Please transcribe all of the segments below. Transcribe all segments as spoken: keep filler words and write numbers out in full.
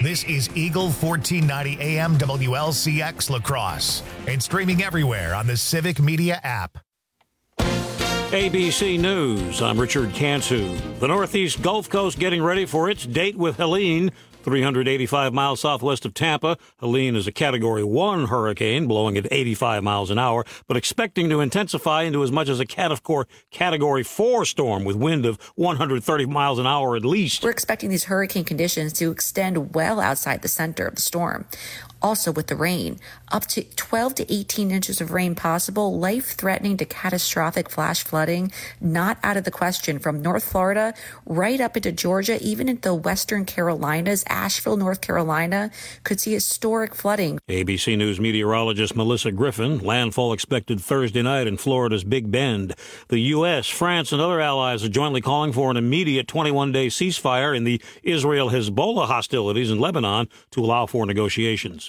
This is Eagle fourteen ninety A M W L C X La Crosse and streaming everywhere on the Civic Media app. A B C News, I'm Richard Cantu. The Northeast Gulf Coast getting ready for its date with Helene. three hundred eighty-five miles southwest of Tampa. Helene is a Category one hurricane blowing at eighty-five miles an hour, but expecting to intensify into as much as a Category four storm with wind of one hundred thirty miles an hour at least. We're expecting these hurricane conditions to extend well outside the center of the storm. Also with the rain, up to twelve to eighteen inches of rain possible, life-threatening to catastrophic flash flooding, not out of the question from North Florida right up into Georgia, even into the western Carolinas. Asheville, North Carolina could see historic flooding. A B C News meteorologist Melissa Griffin, landfall expected Thursday night in Florida's Big Bend. The U S, France, and other allies are jointly calling for an immediate twenty-one day ceasefire in the Israel-Hezbollah hostilities in Lebanon to allow for negotiations.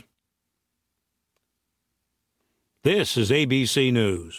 This is A B C News.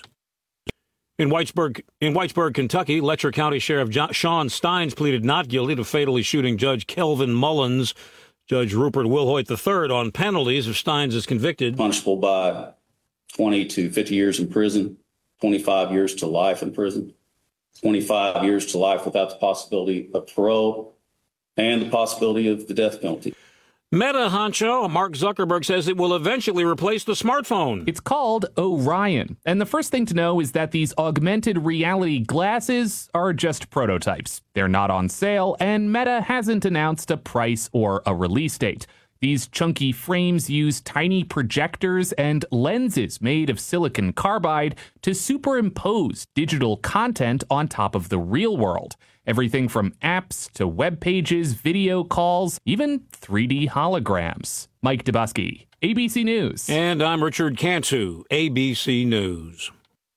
In Whitesburg, in Whitesburg, Kentucky, Letcher County Sheriff John, Sean Steins pleaded not guilty to fatally shooting Judge Kelvin Mullins. Judge Rupert Wilhoit the third on penalties if Steins is convicted. Punishable by twenty to fifty years in prison, twenty-five years to life in prison, twenty-five years to life without the possibility of parole, and the possibility of the death penalty. Meta honcho Mark Zuckerberg says it will eventually replace the smartphone. It's called Orion. And the first thing to know is that these augmented reality glasses are just prototypes. They're not on sale, and Meta hasn't announced a price or a release date. These chunky frames use tiny projectors and lenses made of silicon carbide to superimpose digital content on top of the real world. Everything from apps to web pages, video calls, even three D holograms. Mike Dubusky, A B C News. And I'm Richard Cantu, A B C News.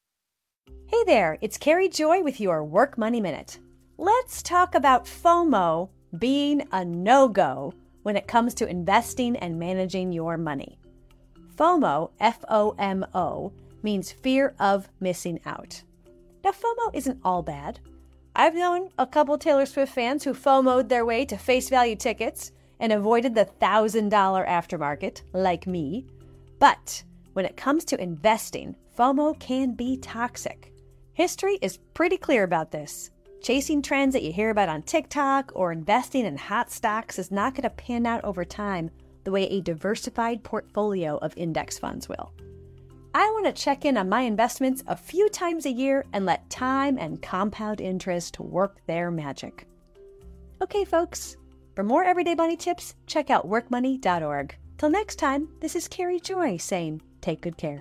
Hey there, it's Carrie Joy with your Work Money Minute. Let's talk about FOMO being a no-go when it comes to investing and managing your money. FOMO, F O M O, means fear of missing out. Now, FOMO isn't all bad. I've known a couple Taylor Swift fans who FOMO'd their way to face value tickets and avoided the one thousand dollars aftermarket, like me. But when it comes to investing, FOMO can be toxic. History is pretty clear about this. Chasing trends that you hear about on TikTok or investing in hot stocks is not going to pan out over time the way a diversified portfolio of index funds will. I want to check in on my investments a few times a year and let time and compound interest work their magic. Okay, folks, for more everyday money tips, check out work money dot org. Till next time, this is Carrie Joy saying, take good care.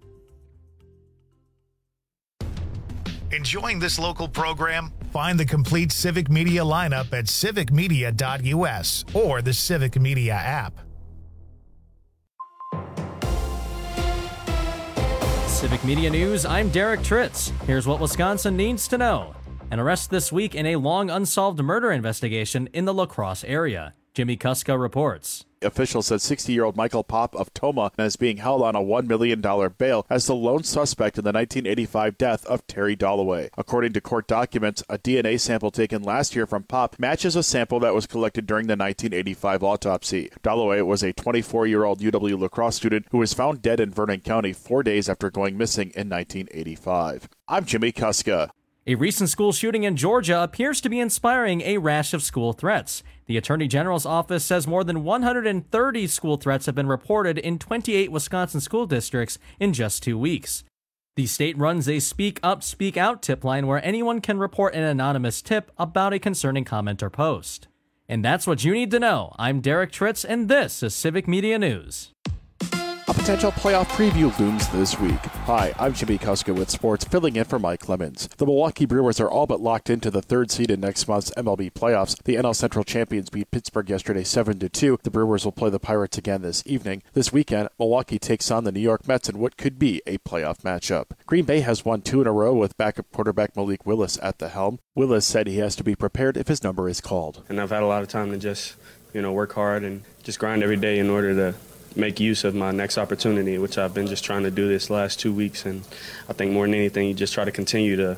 Enjoying this local program? Find the complete Civic Media lineup at civic media dot U S or the Civic Media app. Civic Media News, I'm Derek Tritz. Here's what Wisconsin needs to know. An arrest this week in a long unsolved murder investigation in the La Crosse area. Jimmy Kuska reports. Officials said sixty-year-old Michael Popp of Tomah is being held on a one million dollars bail as the lone suspect in the nineteen eighty-five death of Terry Dalloway. According to court documents, a D N A sample taken last year from Popp matches a sample that was collected during the nineteen eighty-five autopsy. Dalloway was a twenty-four-year-old U W La Crosse student who was found dead in Vernon County four days after going missing in nineteen eighty-five. I'm Jimmy Kuska. A recent school shooting in Georgia appears to be inspiring a rash of school threats. The Attorney General's office says more than one hundred thirty school threats have been reported in twenty-eight Wisconsin school districts in just two weeks. The state runs a Speak Up, Speak Out tip line where anyone can report an anonymous tip about a concerning comment or post. And that's what you need to know. I'm Derek Tritz, and this is Civic Media News. A potential playoff preview looms this week. Hi, I'm Jimmy Kuska with sports, filling in for Mike Clemens. The Milwaukee Brewers are all but locked into the third seed in next month's M L B playoffs. The N L Central champions beat Pittsburgh yesterday seven to two. The Brewers will play the Pirates again this evening. This weekend, Milwaukee takes on the New York Mets in what could be a playoff matchup. Green Bay has won two in a row with backup quarterback Malik Willis at the helm. Willis said he has to be prepared if his number is called. And I've had a lot of time to just, you know, work hard and just grind every day in order to make use of my next opportunity, which I've been just trying to do this last two weeks. And I think more than anything, you just try to continue to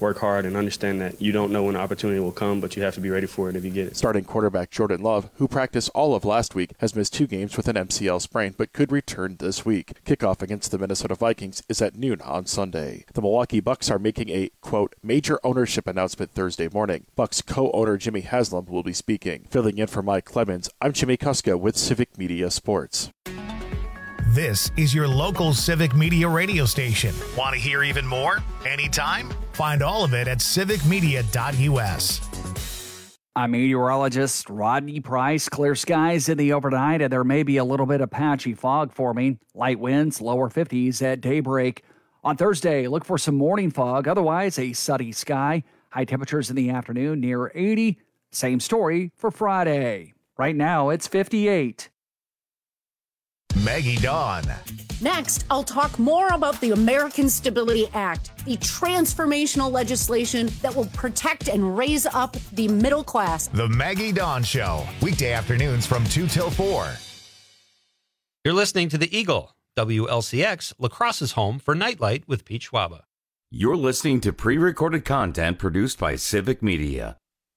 work hard and understand that you don't know when the opportunity will come, but you have to be ready for it if you get it. Starting quarterback Jordan Love, who practiced all of last week, has missed two games with an M C L sprain but could return this week. Kickoff against the Minnesota Vikings is at noon on Sunday. The Milwaukee Bucks are making a, quote, major ownership announcement Thursday morning. Bucks co-owner Jimmy Haslam will be speaking. Filling in for Mike Clemens, I'm Jimmy Kuska with Civic Media Sports. This is your local Civic Media radio station. Want to hear even more? Anytime? Find all of it at civic media dot u s. I'm meteorologist Rodney Price. Clear skies in the overnight, and there may be a little bit of patchy fog forming. Light winds, lower fifties at daybreak. On Thursday, look for some morning fog. Otherwise, a sunny sky. High temperatures in the afternoon near eighty. Same story for Friday. Right now, it's fifty-eight. Maggie Dawn. Next, I'll talk more about the American Stability Act, the transformational legislation that will protect and raise up the middle class. The Maggie Dawn Show, weekday afternoons from two till four. You're listening to The Eagle, W L C X, La Crosse's home for Nightlight with Pete Schwaba. You're listening to pre-recorded content produced by Civic Media.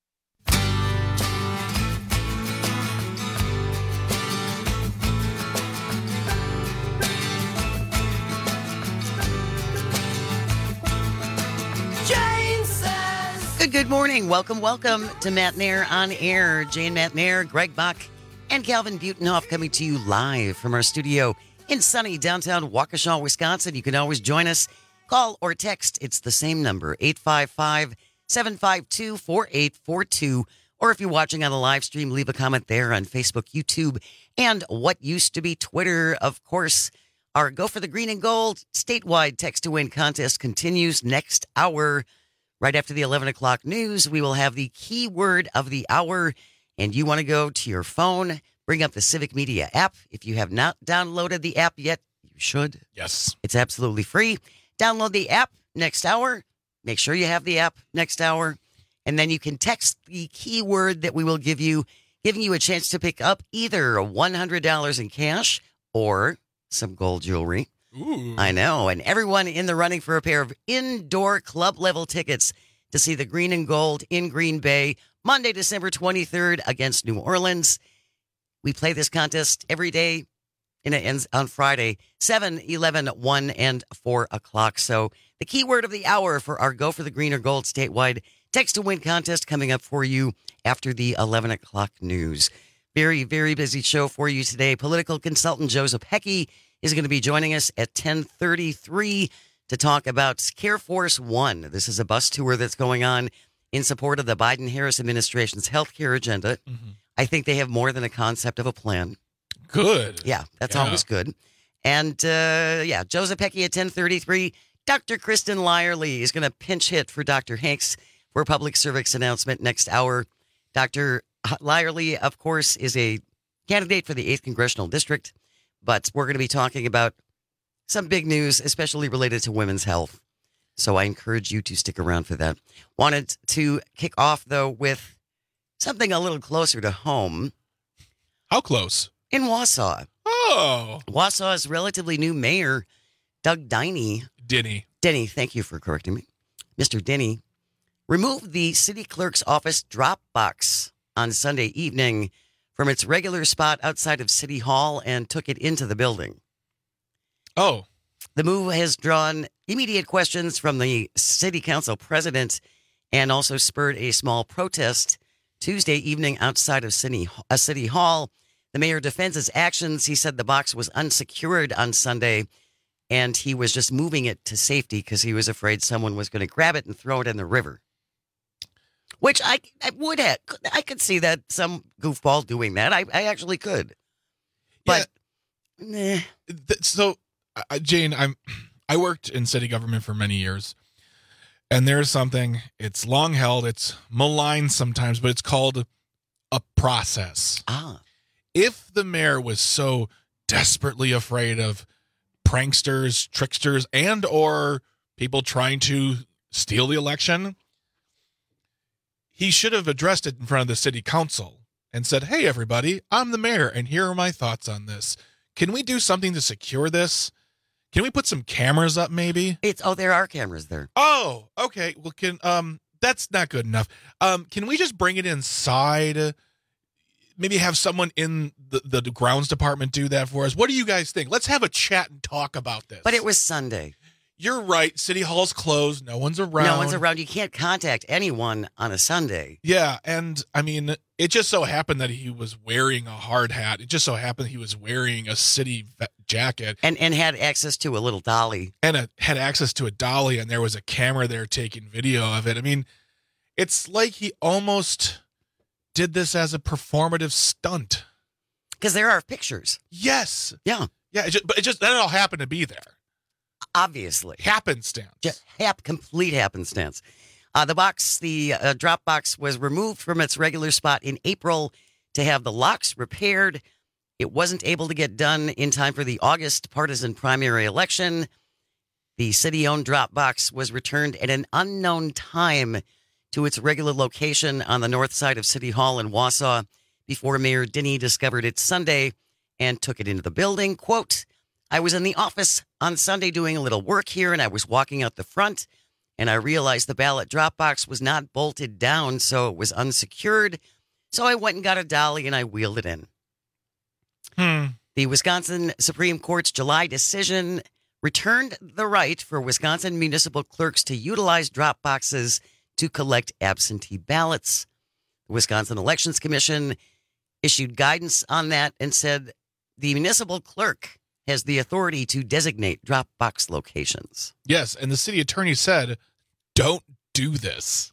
Good, good morning. Welcome, welcome to Matt Nair on Air. Jane Matt Nair, Greg Buck, and Calvin Butenhoff coming to you live from our studio in sunny downtown Waukesha, Wisconsin. You can always join us. Call or text. It's the same number, eight five five, seven five two, four eight four two. Or if you're watching on the live stream, leave a comment there on Facebook, YouTube, and what used to be Twitter. Of course, our Go for the Green and Gold statewide text-to-win contest continues next hour. Right after the eleven o'clock news, we will have the keyword of the hour, and you want to go to your phone, bring up the Civic Media app. If you have not downloaded the app yet, you should. Yes. It's absolutely free. Download the app next hour. Make sure you have the app next hour, and then you can text the keyword that we will give you, giving you a chance to pick up either one hundred dollars in cash or some gold jewelry. Ooh. I know. And everyone in the running for a pair of indoor club level tickets to see the Green and Gold in Green Bay, Monday, December twenty-third against New Orleans. We play this contest every day, and it ends on Friday, seven, eleven, one, and four o'clock. So the keyword of the hour for our Go for the Green or Gold statewide text to win contest coming up for you after the eleven o'clock news. Very, very busy show for you today. Political consultant Joseph Heckey is going to be joining us at ten thirty-three to talk about Care Force One. This is a bus tour that's going on in support of the Biden-Harris administration's health care agenda. Mm-hmm. I think they have more than a concept of a plan. Good. Yeah, that's yeah. always good. And, uh, yeah, Joseph Heckey at ten thirty-three. Doctor Kristen Lyerly is going to pinch hit for Doctor Hanks for a public service announcement next hour. Doctor Lyerly, of course, is a candidate for the eighth Congressional District. But we're going to be talking about some big news, especially related to women's health. So I encourage you to stick around for that. Wanted to kick off, though, with something a little closer to home. How close? In Wausau. Oh. Wausau's relatively new mayor, Doug Denny. Denny. Denny, thank you for correcting me. Mister Denny removed the city clerk's office drop box on Sunday evening from its regular spot outside of City Hall and took it into the building. Oh. The move has drawn immediate questions from the city council president and also spurred a small protest Tuesday evening outside of City, uh, City Hall. The mayor defends his actions. He said the box was unsecured on Sunday and he was just moving it to safety because he was afraid someone was going to grab it and throw it in the river. Which I, I would have. I could see that some goofball doing that. I, I actually could. But, yeah. nah. So, uh, Jane, I'm, I worked in city government for many years. And there's something, it's long held, it's maligned sometimes, but it's called a process. Ah. If the mayor was so desperately afraid of pranksters, tricksters, and or people trying to steal the election, he should have addressed it in front of the city council and said, hey, everybody, I'm the mayor, and here are my thoughts on this. Can we do something to secure this? Can we put some cameras up, maybe? It's oh, there are cameras there. Oh, okay. Well, can um, that's not good enough. Um, can we just bring it inside? Maybe have someone in the, the grounds department do that for us. What do you guys think? Let's have a chat and talk about this. But it was Sunday. You're right. City Hall's closed. No one's around. No one's around. You can't contact anyone on a Sunday. Yeah, and I mean, it just so happened that he was wearing a hard hat. It just so happened he was wearing a city jacket. And and had access to a little dolly. And a, had access to a dolly, and there was a camera there taking video of it. I mean, it's like he almost did this as a performative stunt. Because there are pictures. Yes. Yeah. Yeah, it just, but it just, that all happened to be there. Obviously. Happenstance. Just hap, complete happenstance. Uh, the box, the uh, drop box was removed from its regular spot in April to have the locks repaired. It wasn't able to get done in time for the August partisan primary election. The city-owned drop box was returned at an unknown time to its regular location on the north side of City Hall in Wausau before Mayor Dinny discovered it Sunday and took it into the building. Quote, I was in the office on Sunday doing a little work here, and I was walking out the front, and I realized the ballot drop box was not bolted down, so it was unsecured. So I went and got a dolly, and I wheeled it in. Hmm. The Wisconsin Supreme Court's July decision returned the right for Wisconsin municipal clerks to utilize drop boxes to collect absentee ballots. The Wisconsin Elections Commission issued guidance on that and said the municipal clerk has the authority to designate drop box locations. Yes, and the city attorney said, don't do this.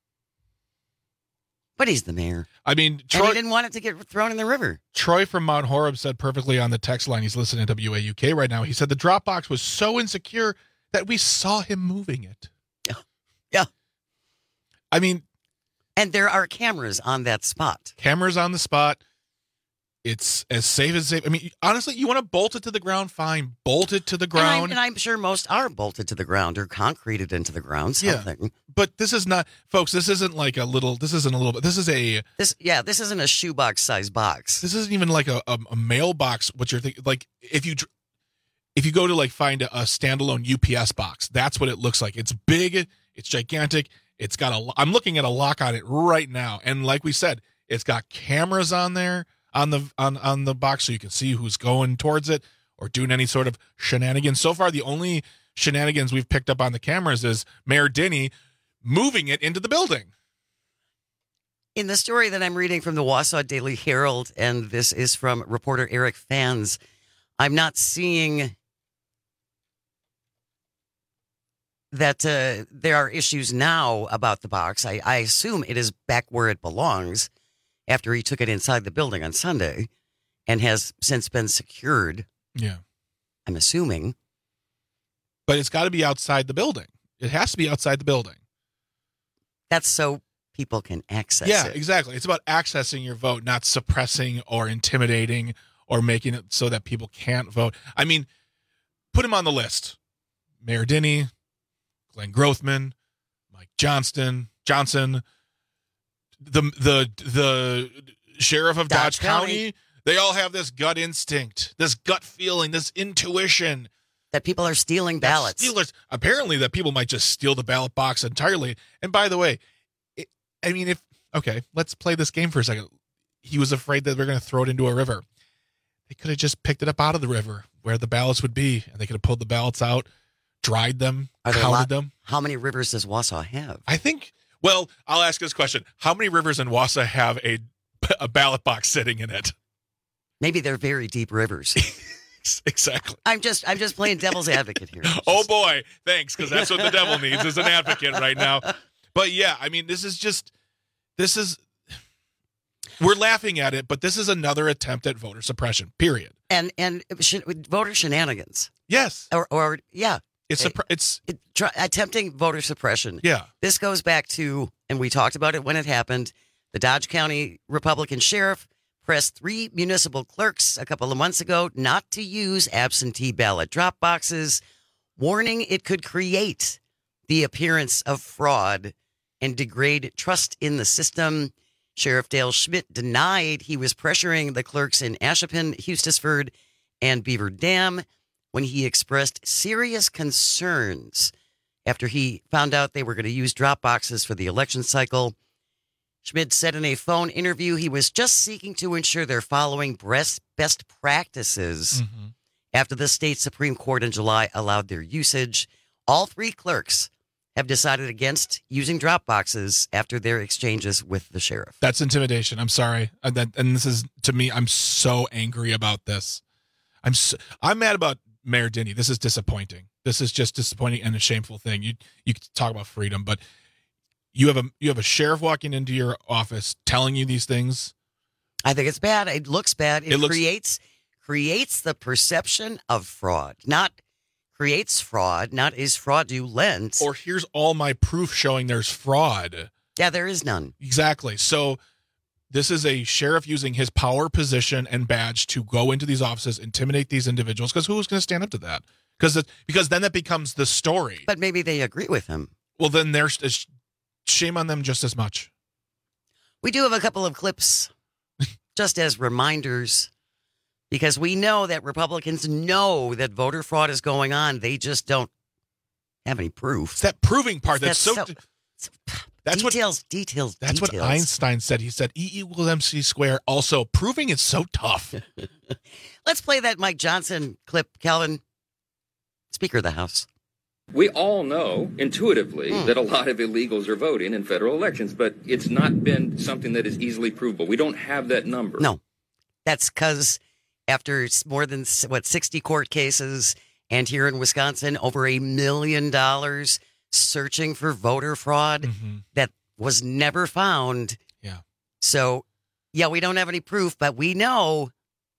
But he's the mayor. I mean, Troy, and he didn't want it to get thrown in the river. Troy from Mount Horeb said perfectly on the text line. He's listening to W A U K right now. He said the drop box was so insecure that we saw him moving it. Yeah. Yeah. I mean. And there are cameras on that spot. Cameras on the spot. It's as safe as safe. I mean, honestly, you want to bolt it to the ground, fine. Bolt it to the ground. And I'm, and I'm sure most are bolted to the ground or concreted into the ground. Something. Yeah. But this is not, folks, this isn't like a little, this isn't a little bit, this is a. This Yeah, this isn't a shoebox size box. This isn't even like a, a, a mailbox, what you're thinking. Like, if you if you go to like find a, a standalone U P S box, that's what it looks like. It's big, it's gigantic. It's got a, I'm looking at a lock on it right now. And like we said, it's got cameras on there. on the on, on the box so you can see who's going towards it or doing any sort of shenanigans. So far, the only shenanigans we've picked up on the cameras is Mayor Dinny moving it into the building. In the story that I'm reading from the Wausau Daily Herald, and this is from reporter Eric Fans, I'm not seeing that uh, there are issues now about the box. I, I assume it is back where it belongs after he took it inside the building on Sunday and has since been secured. Yeah. I'm assuming. But it's got to be outside the building. It has to be outside the building. That's so people can access yeah, it. Yeah, exactly. It's about accessing your vote, not suppressing or intimidating or making it so that people can't vote. I mean, put him on the list. Mayor Dinny, Glenn Grothman, Mike Johnston, Johnson, the the the sheriff of Dodge, Dodge County. County. They all have this gut instinct, this gut feeling, this intuition that people are stealing ballots. Stealers, apparently, that people might just steal the ballot box entirely. And by the way, it, I mean, if okay, let's play this game for a second. He was afraid that we're going to throw it into a river. They could have just picked it up out of the river where the ballots would be, and they could have pulled the ballots out, dried them, are counted lot, them. How many rivers does Wausau have? I think. Well, I'll ask this question: how many rivers in Wausau have a a ballot box sitting in it? Maybe they're very deep rivers. Exactly. I'm just I'm just playing devil's advocate here. Just... Oh boy, thanks, because that's what the devil needs is an advocate right now. But yeah, I mean, this is just this is we're laughing at it, but this is another attempt at voter suppression. Period. And and sh- voter shenanigans. Yes. Or or yeah. It's a, it's it, try, attempting voter suppression. Yeah. This goes back to, and we talked about it when it happened. The Dodge County Republican sheriff pressed three municipal clerks a couple of months ago not to use absentee ballot drop boxes, warning it could create the appearance of fraud and degrade trust in the system. Sheriff Dale Schmidt denied he was pressuring the clerks in Ashippun, Hustisford, and Beaver Dam when he expressed serious concerns after he found out they were going to use drop boxes for the election cycle. Schmid said in a phone interview he was just seeking to ensure they're following best, best practices Mm-hmm. after the state Supreme Court in July allowed their usage. All three clerks have decided against using drop boxes after their exchanges with the sheriff. That's intimidation. I'm sorry. And, that, and this is, to me, I'm so angry about this. I'm so, I'm mad about Mayor Denny. This is disappointing. This is just disappointing and a shameful thing. You you can talk about freedom, but you have a you have a sheriff walking into your office telling you these things. I think it's bad. It looks bad. It, It looks- creates creates the perception of fraud, not creates fraud, not is fraudulent. Or here's all my proof showing there's fraud. Yeah, there is none. Exactly. So this is a sheriff using his power position and badge to go into these offices, intimidate these individuals, because who's going to stand up to that? Because because then that becomes the story. But maybe they agree with him. Well, then there's it's shame on them just as much. We do have a couple of clips just as reminders, because we know that Republicans know that voter fraud is going on. They just don't have any proof. It's that proving part that's, so, so that's details, what details, That's details. what Einstein said. He said E equals M C squared. Also, proving is so tough. Let's play that Mike Johnson clip, Calvin, Speaker of the House. We all know intuitively Hmm. that a lot of illegals are voting in federal elections, but it's not been something that is easily provable. We don't have that number. No, that's because after s- more than, s- what, sixty court cases, and here in Wisconsin, over a million dollars searching for voter fraud Mm-hmm. that was never found. Yeah. So, yeah, we don't have any proof, but we know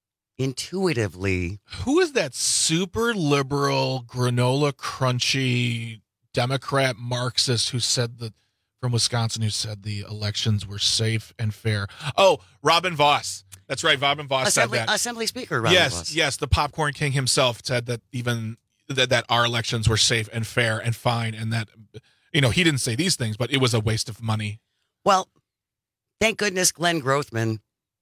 intuitively. Who is that super liberal, granola crunchy Democrat Marxist who said that from Wisconsin who said the elections were safe and fair? Oh, Robin Voss. That's right. Robin Voss Assembly, said that. Assembly Speaker Robin yes, Voss. yes. The popcorn king himself said that even that, that our elections were safe and fair and fine, and that, you know, he didn't say these things, but it was a waste of money. Well, thank goodness Glenn Grothman.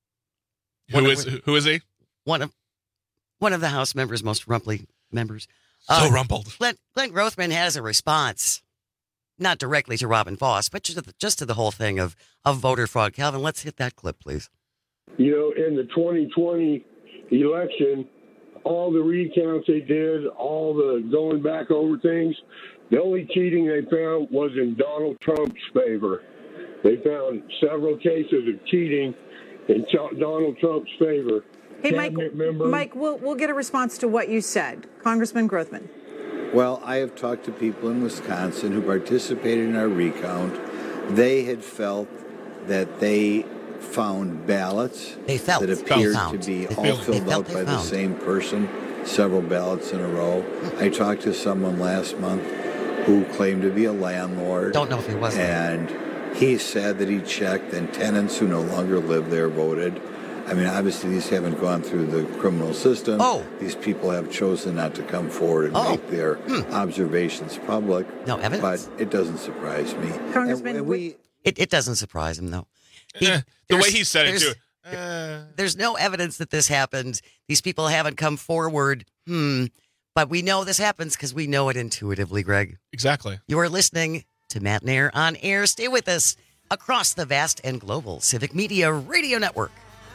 Who one is of- who is he? One of one of the House members, most rumply members. So rumpled. Glenn, Glenn Grothman has a response, not directly to Robin Voss, but just to the, just to the whole thing of, of voter fraud. Calvin, let's hit that clip, please. You know, in the twenty twenty election, all the recounts they did, all the going back over things, the only cheating they found was in Donald Trump's favor. They found several cases of cheating in Ch- Donald Trump's favor. Hey, Mike, Cabinet member- Mike, we'll, we'll get a response to what you said. Congressman Grothman. Well, I have talked to people in Wisconsin who participated in our recount. They had felt that they found ballots they felt, that appeared found. to be They all felt- filled they felt out they by the found. same person, several ballots in a row. I talked to someone last month who claimed to be a landlord. Don't know if he was. And he said that he checked and tenants who no longer live there voted. I mean, obviously, these haven't gone through the criminal system. Oh. These people have chosen not to come forward and Oh. make their Hmm. observations public. No evidence. But it doesn't surprise me. Congressman, And- and we, It, it doesn't surprise him, though. He- Eh, the way there's- he said it, there's- too. Uh, There's no evidence that this happened. These people haven't come forward. Hmm. But we know this happens because we know it intuitively, Greg. exactly. You are listening to Matt Nair on air. Stay with us across the vast and global Civic Media Radio Network.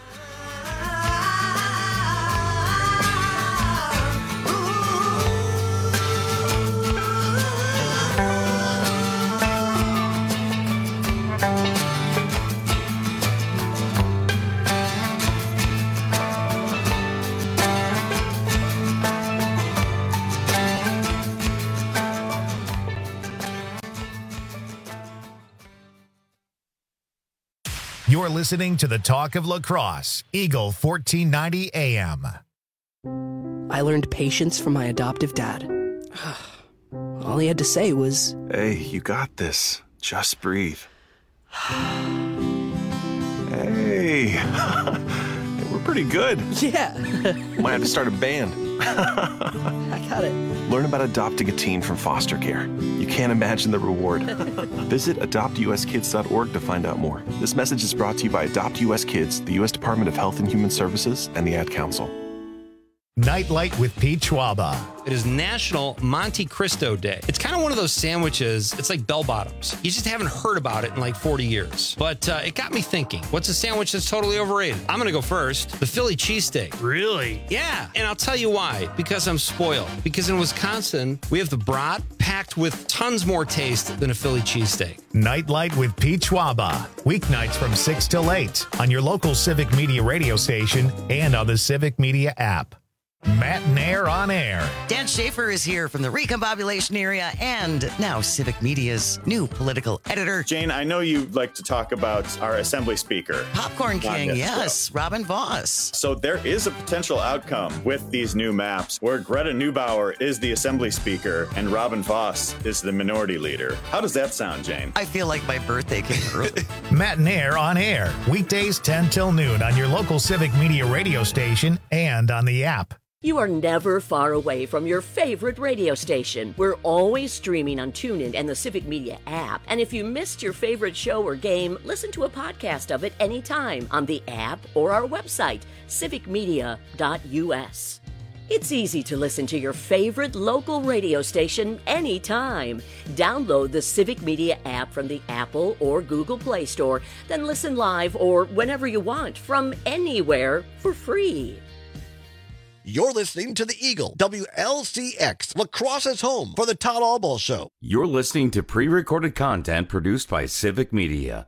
You're listening to the Talk of Lacrosse, Eagle fourteen ninety A M. I learned patience from my adoptive dad. All he had to say was, Hey, you got this. Just breathe. Hey, we're pretty good. yeah, Might have to start a band. I got it. Learn about adopting a teen from foster care. You can't imagine the reward. Visit adopt u s kids dot org to find out more. This message is brought to you by Adopt U S Kids, the U S Department of Health and Human Services, and the Ad Council. Nightlight with Pete Schwaba. It is National Monte Cristo Day. It's kind of one of those sandwiches, it's like bell bottoms. You just haven't heard about it in like forty years. But uh, it got me thinking, what's a sandwich that's totally overrated? I'm going to go first. The Philly cheesesteak. Really? Yeah, and I'll tell you why. Because I'm spoiled. Because in Wisconsin, we have the brat packed with tons more taste than a Philly cheesesteak. Nightlight with Pete Schwaba. Weeknights from six till eight on your local Civic Media radio station and on the Civic Media app. Matt Nair on air. Dan Schaefer is here from the Recombobulation area and now Civic Media's new political editor. Jane, I know you like to talk about our Assembly Speaker. Popcorn King, yes, Robin Voss. So there is a potential outcome with these new maps where Greta Neubauer is the Assembly Speaker and Robin Voss is the Minority Leader. How does that sound, Jane? I feel like my birthday came early. Matt Nair on air. Weekdays ten till noon on your local Civic Media radio station and on the app. You are never far away from your favorite radio station. We're always streaming on TuneIn and the Civic Media app. And if you missed your favorite show or game, listen to a podcast of it anytime on the app or our website, civic media dot u s. It's easy to listen to your favorite local radio station anytime. Download the Civic Media app from the Apple or Google Play Store, then listen live or whenever you want from anywhere for free. You're listening to the Eagle, W L C X, Lacrosse's home for the Todd Albaugh Show. You're listening to pre-recorded content produced by Civic Media.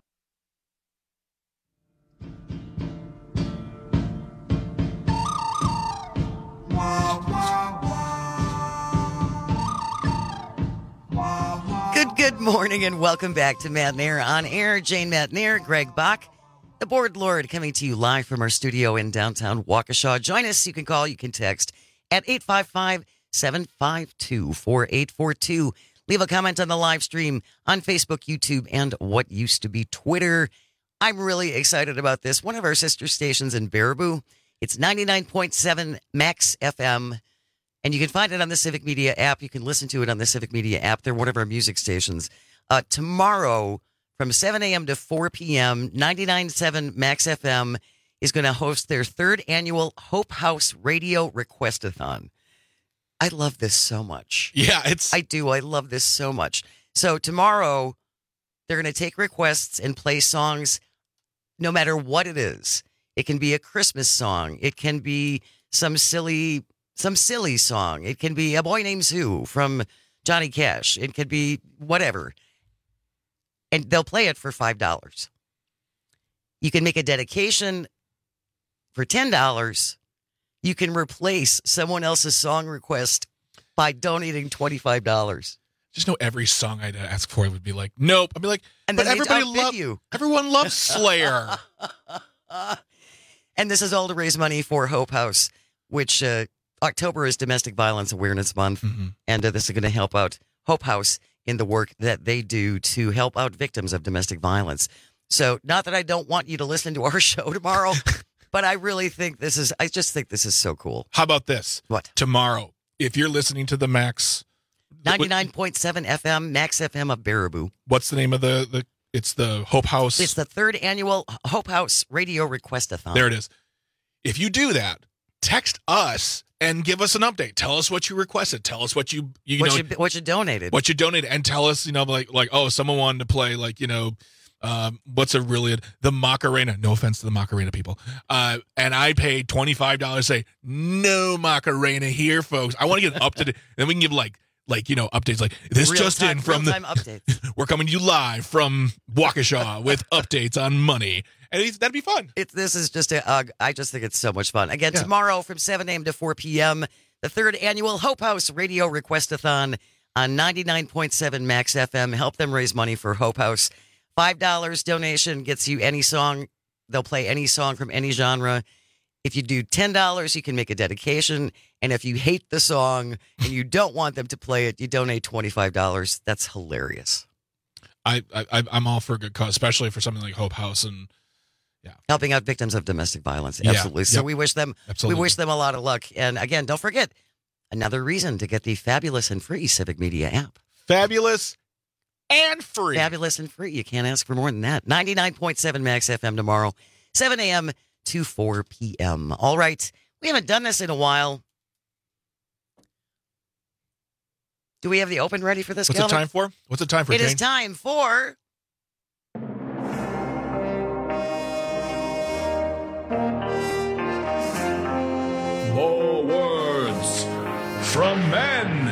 Good, good morning and welcome back to Matt Nair on air. Jane Matt Nair, Greg Bach. The Board Lord coming to you live from our studio in downtown Waukesha. Join us. You can call, you can text at eight five five, seven five two, four eight four two. Leave a comment on the live stream on Facebook, YouTube, and what used to be Twitter. I'm really excited about this. One of our sister stations in Baraboo. It's ninety-nine point seven Max F M, and you can find it on the Civic Media app. You can listen to it on the Civic Media app. They're one of our music stations. Uh, tomorrow, from seven a.m. to four p.m., ninety-nine point seven Max F M is going to host their third annual Hope House Radio Requestathon. I love this so much. Yeah, it's... I do. I love this so much. So tomorrow, they're going to take requests and play songs no matter what it is. It can be a Christmas song. It can be some silly, some silly song. It can be A Boy Named Sue from Johnny Cash. It could be whatever. And they'll play it for five dollars. You can make a dedication for ten dollars. You can replace someone else's song request by donating twenty-five dollars. Just know every song I'd ask for would be like, nope. I'd be like, and but then everybody love you. Everyone loves Slayer. And this is all to raise money for Hope House, which uh, October is Domestic Violence Awareness Month. Mm-hmm. And uh, this is going to help out Hope House in the work that they do to help out victims of domestic violence. So not that I don't want you to listen to our show tomorrow, but I really think this is, I just think this is so cool. How about this? What? Tomorrow, if you're listening to the Max. ninety-nine point seven F M, Max F M of Baraboo. What's the name of the, the, it's the Hope House. It's the third annual Hope House Radio Requestathon. There it is. If you do that, text us and give us an update. Tell us what you requested. Tell us what you you what know you, what you donated. What you donated, and tell us, you know, like like oh, someone wanted to play like you know, um, what's a really the Macarena? No offense to the Macarena people, uh, and I paid twenty five dollars. Say no Macarena here, folks. I want to get up to date. Then we can give like like you know updates like this real just time, in from the updates. We're coming to you live from Waukesha with updates on money. And that'd be fun. It, this is just a, uh, I just think it's so much fun. Again, yeah. Tomorrow from seven a.m. to four p.m., the third annual Hope House Radio Requestathon on ninety-nine point seven Max F M. Help them raise money for Hope House. five dollars donation gets you any song. They'll play any song from any genre. If you do ten dollars, you can make a dedication. And if you hate the song and you don't want them to play it, you donate twenty-five dollars. That's hilarious. I, I, I'm all for a good cause, especially for something like Hope House and yeah, helping out victims of domestic violence. Absolutely. Yeah, so yep. we wish them Absolutely. we wish them a lot of luck. And again, don't forget, another reason to get the fabulous and free Civic Media app. Fabulous and free. Fabulous and free. You can't ask for more than that. ninety-nine point seven Max F M tomorrow, seven a.m. to four p.m. All right. We haven't done this in a while. Do we have the open ready for this, What's Calvin? it time for? What's it time for, It Jane? is time for... More words from men.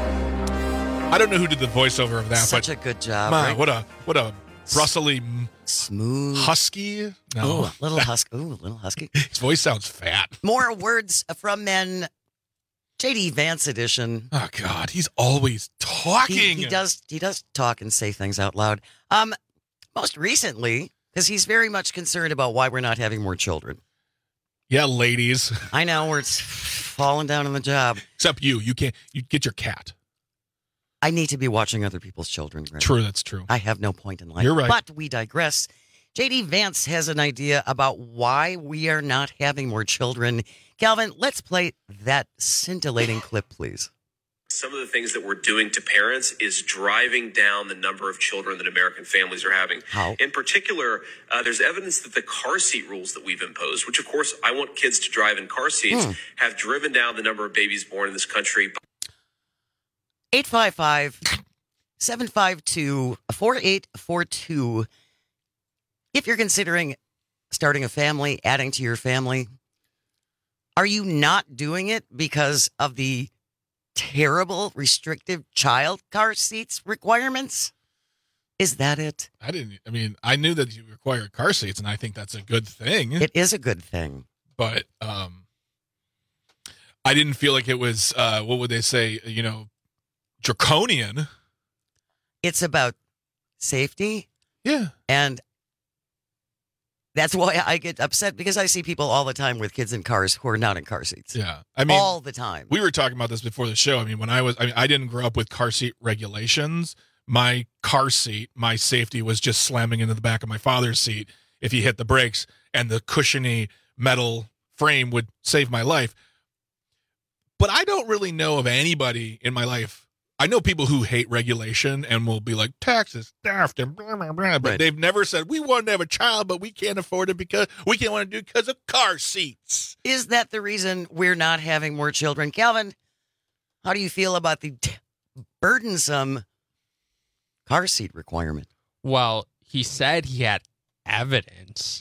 I don't know who did the voiceover of that, Such but a good job. my, right? what a what a brustly, smooth, husky. No, Ooh, little husky. Ooh, little husky. His voice sounds fat. More words from men. J D Vance edition. Oh God, he's always talking. He, he does. He does talk and say things out loud. Um, most recently, because he's very much concerned about why we're not having more children. Yeah, ladies. I know we're falling down on the job. Except you. You can't. You get your cat. I need to be watching other people's children. Right? True, that's true. I have no point in life. You're right. But we digress. J D Vance has an idea about why we are not having more children. Calvin, let's play that scintillating clip, please. Some of the things that we're doing to parents is driving down the number of children that American families are having. How? In particular, uh, there's evidence that the car seat rules that we've imposed, which of course I want kids to drive in car seats, Hmm. have driven down the number of babies born in this country. eight five five, seven five two, four eight four two. If you're considering starting a family, adding to your family, are you not doing it because of the terrible restrictive child car seats requirements? Is that it? I didn't. I mean, I knew that you require car seats, and I think that's a good thing. It is a good thing, but um, I didn't feel like it was. Uh, what would they say? You know, draconian. It's about safety. Yeah, and that's why I get upset, because I see people all the time with kids in cars who are not in car seats. Yeah, I mean, all the time. We were talking about this before the show. I mean, when I was, I mean, I didn't grow up with car seat regulations. My car seat, my safety was just slamming into the back of my father's seat if he hit the brakes, and the cushiony metal frame would save my life. But I don't really know of anybody in my life. I know people who hate regulation and will be like, taxes, daft, and blah, blah, blah. But Right. they've never said, we want to have a child, but we can't afford it because we can't want to do it because of car seats. Is that the reason we're not having more children? Calvin, how do you feel about the t- burdensome car seat requirement? Well, he said he had evidence.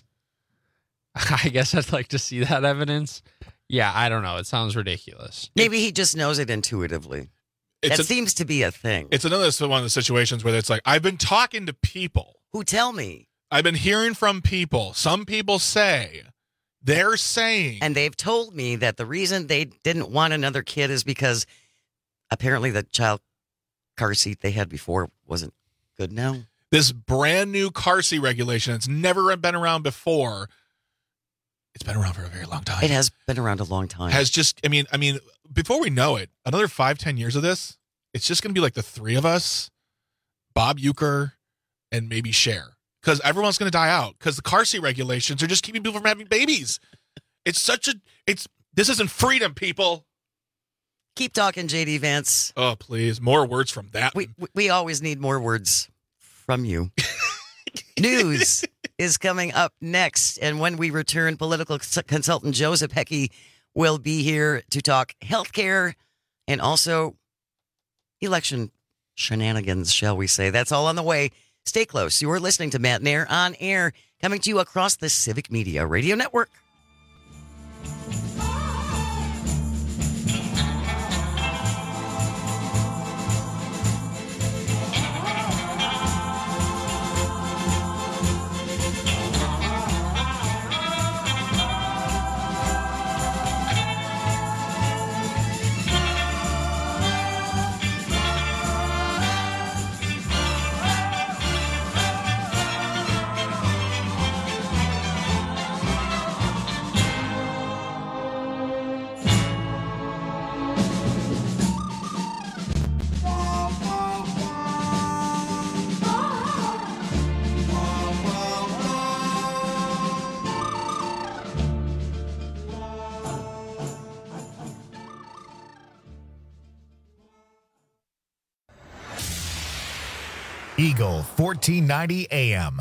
I guess I'd like to see that evidence. Yeah, I don't know. It sounds ridiculous. Maybe he just knows it intuitively. It's that a- seems to be a thing. It's another one of the situations where it's like, I've been talking to people. Who tell me. I've been hearing from people. Some people say, they're saying. And they've told me that the reason they didn't want another kid is because apparently the child car seat they had before wasn't good now. This brand new car seat regulation, it's never been around before. It's been around for a very long time. It has been around a long time. Has just, I mean, I mean, before we know it, another five, ten years of this, it's just going to be like the three of us, Bob Euchre, and maybe Cher, because everyone's going to die out because the car seat regulations are just keeping people from having babies. It's such a, it's, this isn't freedom, people. Keep talking, J D Vance. Oh, please. More words from that. We, we, we always need more words from you. News is coming up next. And when we return, political cons- consultant Joseph Heckey will be here to talk healthcare and also election shenanigans, shall we say. That's all on the way. Stay close. You are listening to Matt Nair on air, coming to you across the Civic Media Radio Network. Eagle fourteen ninety A M.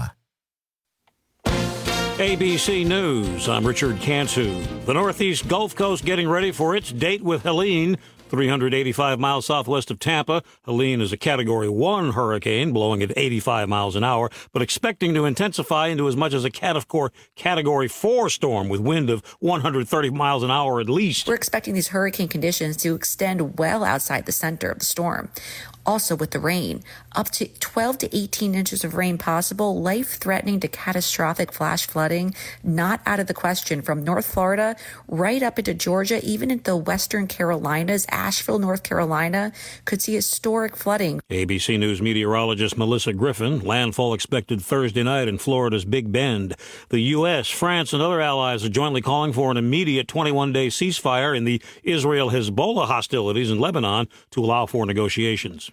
A B C News, I'm Richard Cantu. The Northeast Gulf Coast getting ready for its date with Helene. three hundred eighty-five miles southwest of Tampa. Helene is a Category one hurricane, blowing at eighty-five miles an hour, but expecting to intensify into as much as a Category four storm with wind of one hundred thirty miles an hour at least. We're expecting these hurricane conditions to extend well outside the center of the storm. Also with the rain, up to twelve to eighteen inches of rain possible, life-threatening to catastrophic flash flooding, not out of the question from North Florida right up into Georgia, even into the western Carolinas. Asheville, North Carolina could see historic flooding. A B C News meteorologist Melissa Griffin, landfall expected Thursday night in Florida's Big Bend. The U S, France, and other allies are jointly calling for an immediate twenty-one day ceasefire in the Israel-Hezbollah hostilities in Lebanon to allow for negotiations.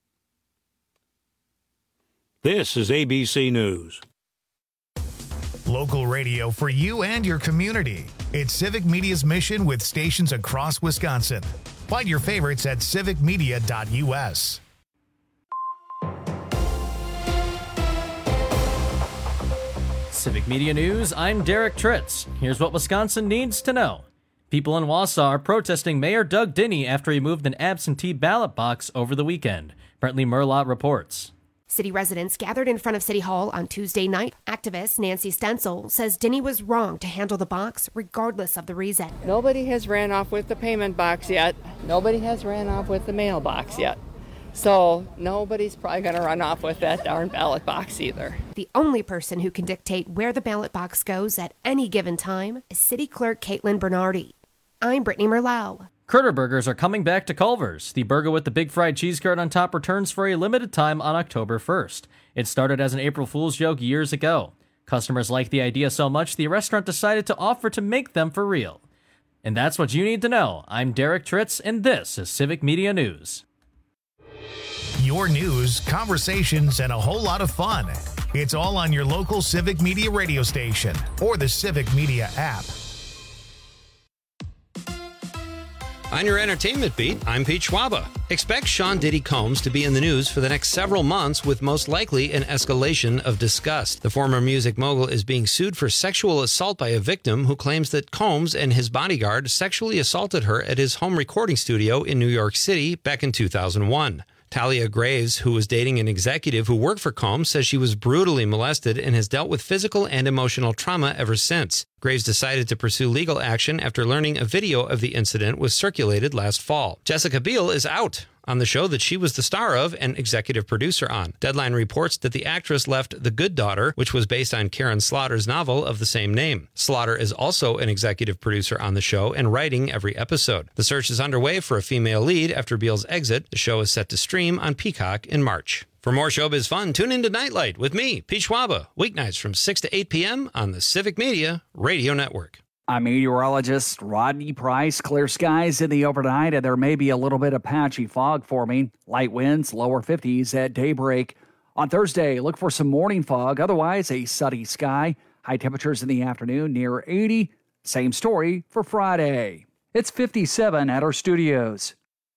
This is A B C News. Local radio for you and your community. It's Civic Media's mission with stations across Wisconsin. Find your favorites at civic media dot U S. Civic Media News, I'm Derek Tritz. Here's what Wisconsin needs to know. People in Wausau are protesting Mayor Doug Dinney after he moved an absentee ballot box over the weekend. Brentley Murlaugh reports. City residents gathered in front of City Hall on Tuesday night. Activist Nancy Stencil says Dinney was wrong to handle the box regardless of the reason. Nobody has ran off with the payment box yet. Nobody has ran off with the mailbox yet. So nobody's probably going to run off with that darn ballot box either. The only person who can dictate where the ballot box goes at any given time is City Clerk Caitlin Bernardi. I'm Brittany Merlau. Critter Burgers are coming back to Culver's. The burger with the big fried cheese curd on top returns for a limited time on October first. It started as an April Fool's joke years ago. Customers liked the idea so much, the restaurant decided to offer to make them for real. And that's what you need to know. I'm Derek Tritz, and this is Civic Media News. Your news, conversations, and a whole lot of fun. It's all on your local Civic Media radio station or the Civic Media app. On your entertainment beat, I'm Pete Schwaba. Expect Sean Diddy Combs to be in the news for the next several months with most likely an escalation of disgust. The former music mogul is being sued for sexual assault by a victim who claims that Combs and his bodyguard sexually assaulted her at his home recording studio in New York City back in two thousand one. Talia Graves, who was dating an executive who worked for Combs, says she was brutally molested and has dealt with physical and emotional trauma ever since. Graves decided to pursue legal action after learning a video of the incident was circulated last fall. Jessica Biel is out on the show that she was the star of and executive producer on. Deadline reports that the actress left The Good Daughter, which was based on Karen Slaughter's novel of the same name. Slaughter is also an executive producer on the show and writing every episode. The search is underway for a female lead after Biel's exit. The show is set to stream on Peacock in March. For more showbiz fun, tune into Nightlight with me, Pete Schwaba, weeknights from six to eight p.m. on the Civic Media Radio Network. I'm meteorologist Rodney Price. Clear skies in the overnight, and there may be a little bit of patchy fog forming. Light winds, lower fifties at daybreak. On Thursday, look for some morning fog. Otherwise, a sunny sky. High temperatures in the afternoon near eighty. Same story for Friday. It's fifty-seven at our studios.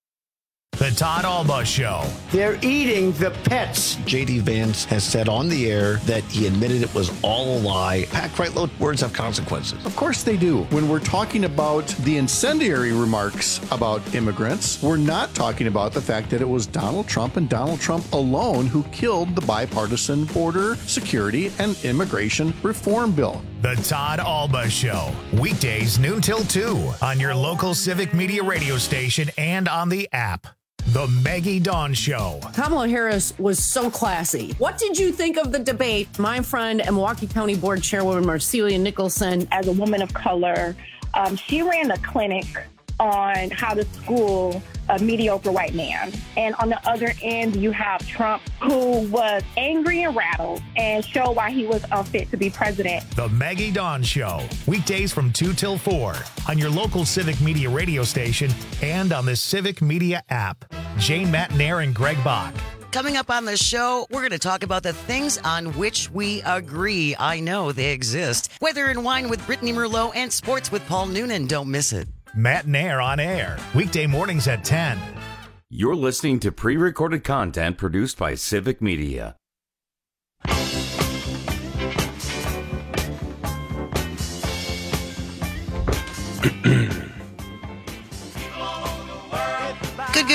The Todd Alba Show. They're eating the pets. J D. Vance has said on the air that he admitted it was all a lie. Pat Kreitlow, words have consequences. Of course they do. When we're talking about the incendiary remarks about immigrants, we're not talking about the fact that it was Donald Trump and Donald Trump alone who killed the bipartisan border security and immigration reform bill. The Todd Alba Show. Weekdays noon till two on your local Civic Media radio station and on the app. The Maggie Dawn Show. Kamala Harris was so classy. What did you think of the debate? My friend and Milwaukee County Board Chairwoman Marcelia Nicholson. As a woman of color, um, she ran a clinic on how to school a mediocre white man. And on the other end, you have Trump, who was angry and rattled and showed why he was unfit to be president. The Maggie Dawn Show. Weekdays from two till four on your local Civic Media radio station and on the Civic Media app. Jane Matnair and Greg Bach. Coming up on the show, we're going to talk about the things on which we agree. I know they exist. Weather and Wine with Brittany Merlot and Sports with Paul Noonan. Don't miss it. Matt Nair on air, weekday mornings at ten. You're listening to pre-recorded content produced by Civic Media.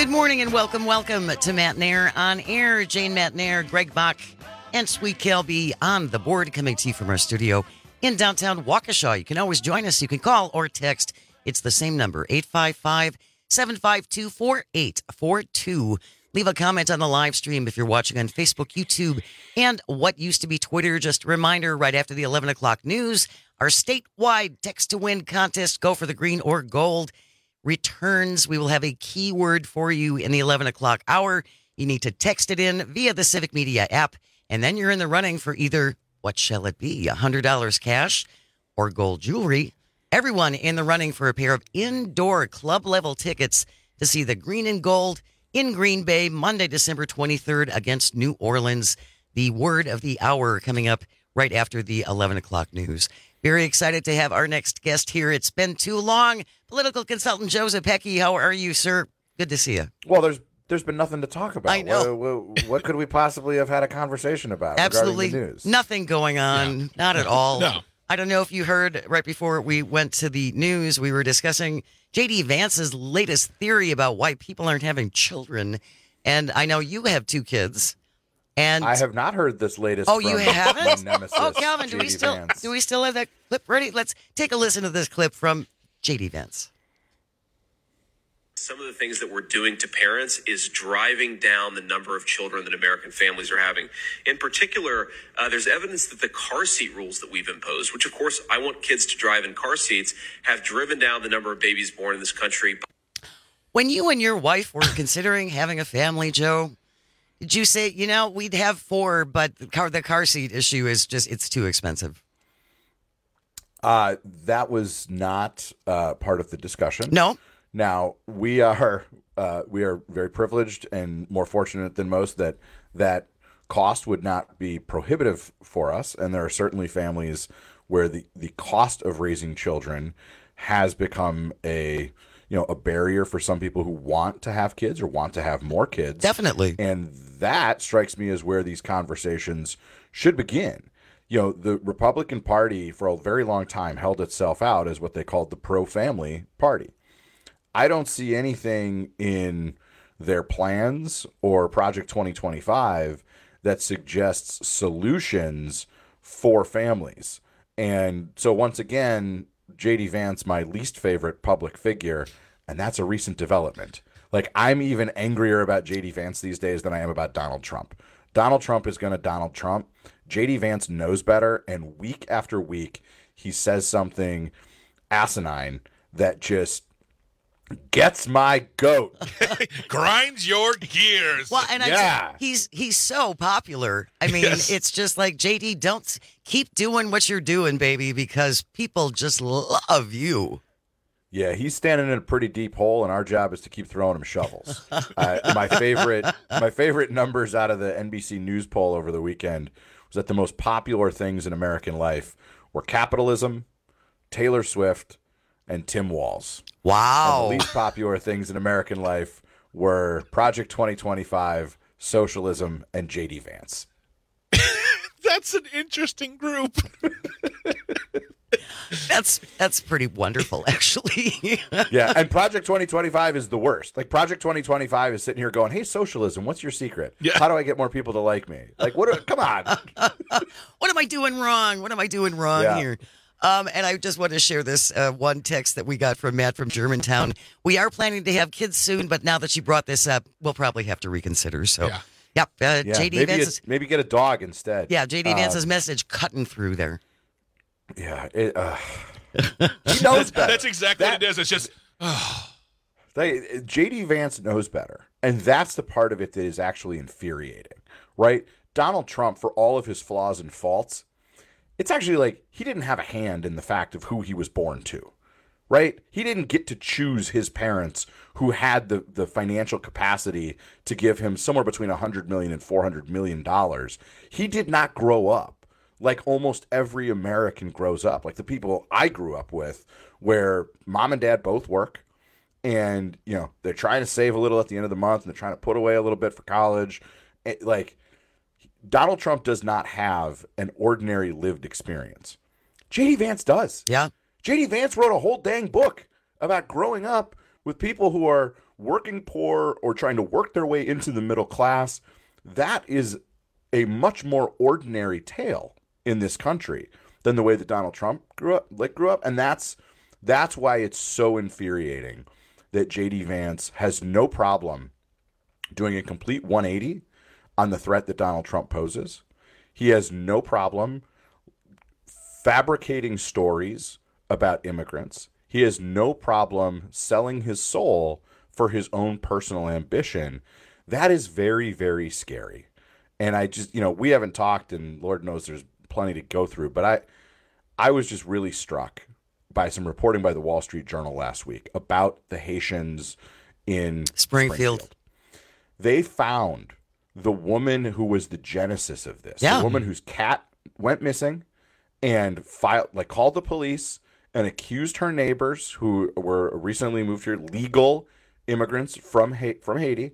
Good morning and welcome, welcome to Matt Nair on air. Jane Matt Nair, Greg Bach, and Sweet Kelby on the board, coming to you from our studio in downtown Waukesha. You can always join us. You can call or text. It's the same number, eight five five, seven five two, four eight four two. Leave a comment on the live stream if you're watching on Facebook, YouTube, and what used to be Twitter. Just a reminder, right after the eleven o'clock news, our statewide text-to-win contest, Go for the Green or Gold, returns. We will have a keyword for you in the eleven o'clock hour. You need to text it in via the Civic Media app, and then you're in the running for either, what shall it be, one hundred dollars cash or gold jewelry. Everyone in the running for a pair of indoor club-level tickets to see the Green and Gold in Green Bay, Monday, December twenty-third against New Orleans. The word of the hour coming up right after the eleven o'clock news. Very excited to have our next guest here. It's been too long. Political consultant Joe Zepecki, how are you, sir? Good to see you. Well, there's there's been nothing to talk about. I know. What, what, what could we possibly have had a conversation about? Absolutely regarding the news? Nothing going on. Yeah. Not at all. No. I don't know if you heard right before we went to the news, we were discussing J D Vance's latest theory about why people aren't having children. And I know you have two kids. And I have not heard this latest. Oh, you haven't? Nemesis, oh, Calvin, do J D we still Vance. do we still have that clip ready? Let's take a listen to this clip from J D Vance. Some of the things that we're doing to parents is driving down the number of children that American families are having. In particular, uh, there's evidence that the car seat rules that we've imposed, which of course I want kids to drive in car seats, have driven down the number of babies born in this country. When you and your wife were considering having a family, Joe, did you say, you know, we'd have four, but the car, the car seat issue is just, it's too expensive? Uh, that was not uh, part of the discussion. No. Now, we are uh, we are very privileged and more fortunate than most that that cost would not be prohibitive for us. And there are certainly families where the, the cost of raising children has become a you know a barrier for some people who want to have kids or want to have more kids. Definitely. And that strikes me as where these conversations should begin. You know, the Republican Party for a very long time held itself out as what they called the pro-family party. I don't see anything in their plans or Project twenty twenty-five that suggests solutions for families. And so once again, J D Vance, my least favorite public figure, and that's a recent development. Like, I'm even angrier about J D Vance these days than I am about Donald Trump. Donald Trump is going to Donald Trump. J D Vance knows better, and week after week, he says something asinine that just gets my goat. Grinds your gears. Well, and yeah. I, he's he's so popular. I mean, Yes. it's just like, J D, don't keep doing what you're doing, baby, because people just love you. Yeah, he's standing in a pretty deep hole, and our job is to keep throwing him shovels. uh, my favorite, my favorite numbers out of the N B C News poll over the weekend was that the most popular things in American life were capitalism, Taylor Swift, and Tim Walz. Wow. And the least popular things in American life were Project twenty twenty-five, socialism, and J D Vance. That's an interesting group. That's that's pretty wonderful, actually. Yeah, and Project twenty twenty-five is the worst. Like, Project twenty twenty-five is sitting here going, hey, socialism, what's your secret? Yeah. How do I get more people to like me? Like, what? Are, come on. What am I doing wrong? What am I doing wrong Yeah. here? Um, and I just want to share this uh, one text that we got from Matt from Germantown. We are planning to have kids soon, but now that you brought this up, we'll probably have to reconsider. So, Yeah. yep, uh, Yeah, J D maybe, Vance's, it- maybe get a dog instead. yeah, J D Uh, Vance's message cutting through there. Yeah, it, uh, he knows better. That's exactly That- what it is. It's just, They, J D Vance knows better, and that's the part of it that is actually infuriating, right? Donald Trump, for all of his flaws and faults, it's actually like he didn't have a hand in the fact of who he was born to, right? He didn't get to choose his parents who had the, the financial capacity to give him somewhere between one hundred million dollars and four hundred million dollars. He did not grow up like almost every American grows up, like the people I grew up with, where mom and dad both work, and you know they're trying to save a little at the end of the month, and they're trying to put away a little bit for college. It, like Donald Trump does not have an ordinary lived experience. J D Vance does. Yeah. J D Vance wrote a whole dang book about growing up with people who are working poor or trying to work their way into the middle class, that is a much more ordinary tale in this country than the way that Donald Trump grew up, like grew up. And that's that's why it's so infuriating that J D Vance has no problem doing a complete one eighty on the threat that Donald Trump poses. He has no problem fabricating stories about immigrants. He has no problem selling his soul for his own personal ambition. That is very, very scary. And I just, you know, we haven't talked, and Lord knows there's plenty to go through, but I I was just really struck by some reporting by the Wall Street Journal last week about the Haitians in Springfield. Springfield. They found the woman who was the genesis of this. Yeah. The woman whose cat went missing and filed, like called the police and accused her neighbors who were recently moved here, legal immigrants from ha- from Haiti.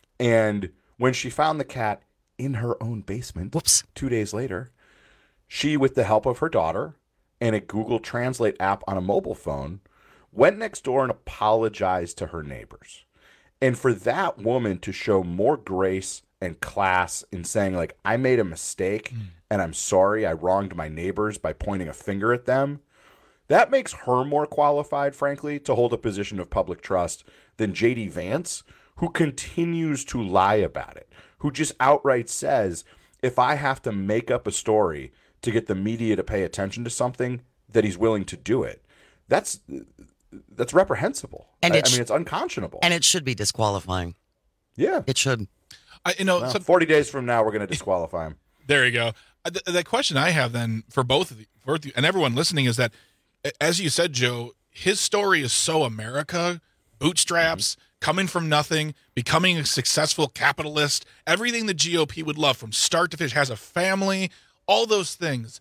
And when she found the cat in her own basement, whoops, two days later, she, with the help of her daughter and a Google Translate app on a mobile phone, went next door and apologized to her neighbors. And for that woman to show more grace and class in saying, like, I made a mistake mm. and I'm sorry I wronged my neighbors by pointing a finger at them, that makes her more qualified, frankly, to hold a position of public trust than J D Vance, who continues to lie about it, who just outright says, if I have to make up a story to get the media to pay attention to something, that he's willing to do it. That's that's reprehensible. And I, it I mean, sh- it's unconscionable. And it should be disqualifying. Yeah. It should. I, you know, well, so, forty days from now, we're going to disqualify him. There you go. The, the question I have then for both of you, for you and everyone listening is that, as you said, Joe, his story is so America, bootstraps, mm-hmm. coming from nothing, becoming a successful capitalist, everything the G O P would love from start to finish, has a family, all those things.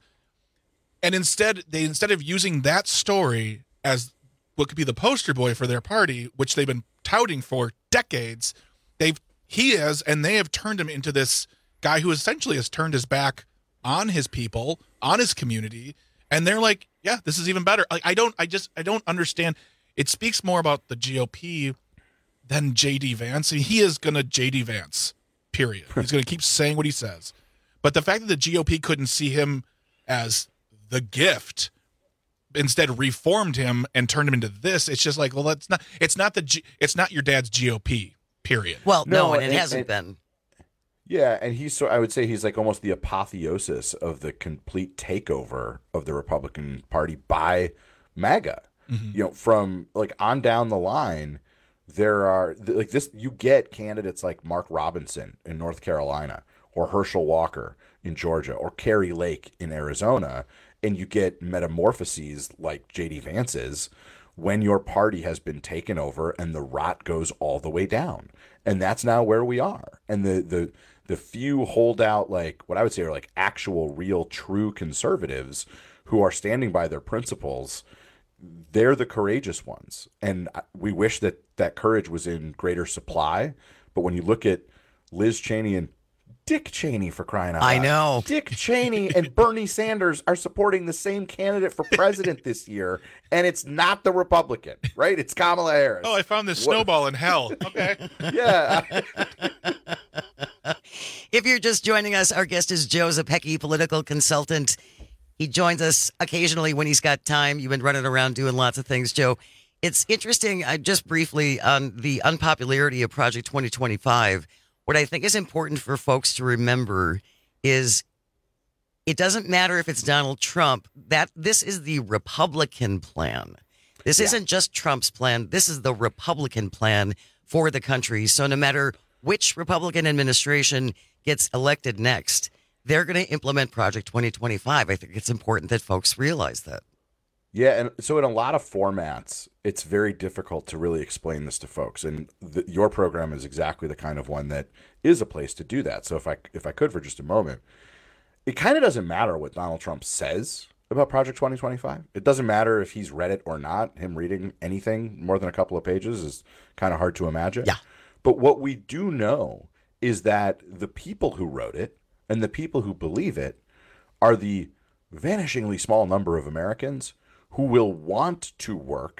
And instead, they instead of using that story as what could be the poster boy for their party, which they've been touting for decades, they've he has, and they have turned him into this guy who essentially has turned his back on his people, on his community, and they're like, yeah, this is even better. Like, I don't, I just, I don't understand. It speaks more about the G O P than J D Vance. I mean, he is gonna J D Vance, period. He's gonna keep saying what he says. But the fact that the G O P couldn't see him as the gift, instead reformed him and turned him into this, it's just like, well, that's not, it's not the, G, it's not your dad's G O P, period. Well, no, No, and it and- hasn't and- been. Yeah, and he's so I would say he's like almost the apotheosis of the complete takeover of the Republican Party by MAGA. Mm-hmm. You know, from like on down the line, there are like this. You get candidates like Mark Robinson in North Carolina, or Herschel Walker in Georgia, or Kerry Lake in Arizona, and you get metamorphoses like J D Vance's when your party has been taken over and the rot goes all the way down. And that's now where we are. And the the the few holdout, like what I would say are like actual, real, true conservatives who are standing by their principles, they're the courageous ones. And we wish that that courage was in greater supply. But when you look at Liz Cheney and Dick Cheney, for crying out loud. I know. Dick Cheney and Bernie Sanders are supporting the same candidate for president this year, and it's not the Republican, right? It's Kamala Harris. Oh, I found this What- snowball in hell. Okay. Yeah. If you're just joining us, our guest is Joe Zepecki, political consultant. He joins us occasionally when he's got time. You've been running around doing lots of things, Joe. It's interesting, I just briefly, on the unpopularity of Project twenty twenty-five, what I think is important for folks to remember is it doesn't matter if it's Donald Trump, that this is the Republican plan. This Yeah. isn't just Trump's plan. This is the Republican plan for the country. So no matter which Republican administration gets elected next, they're going to implement Project twenty twenty-five. I think it's important that folks realize that. Yeah, and so in a lot of formats, it's very difficult to really explain this to folks. And the, your program is exactly the kind of one that is a place to do that. So if I if I could for just a moment, it kind of doesn't matter what Donald Trump says about Project twenty twenty-five. It doesn't matter if he's read it or not. Him reading anything more than a couple of pages is kind of hard to imagine. Yeah. But what we do know is that the people who wrote it and the people who believe it are the vanishingly small number of Americans who will want to work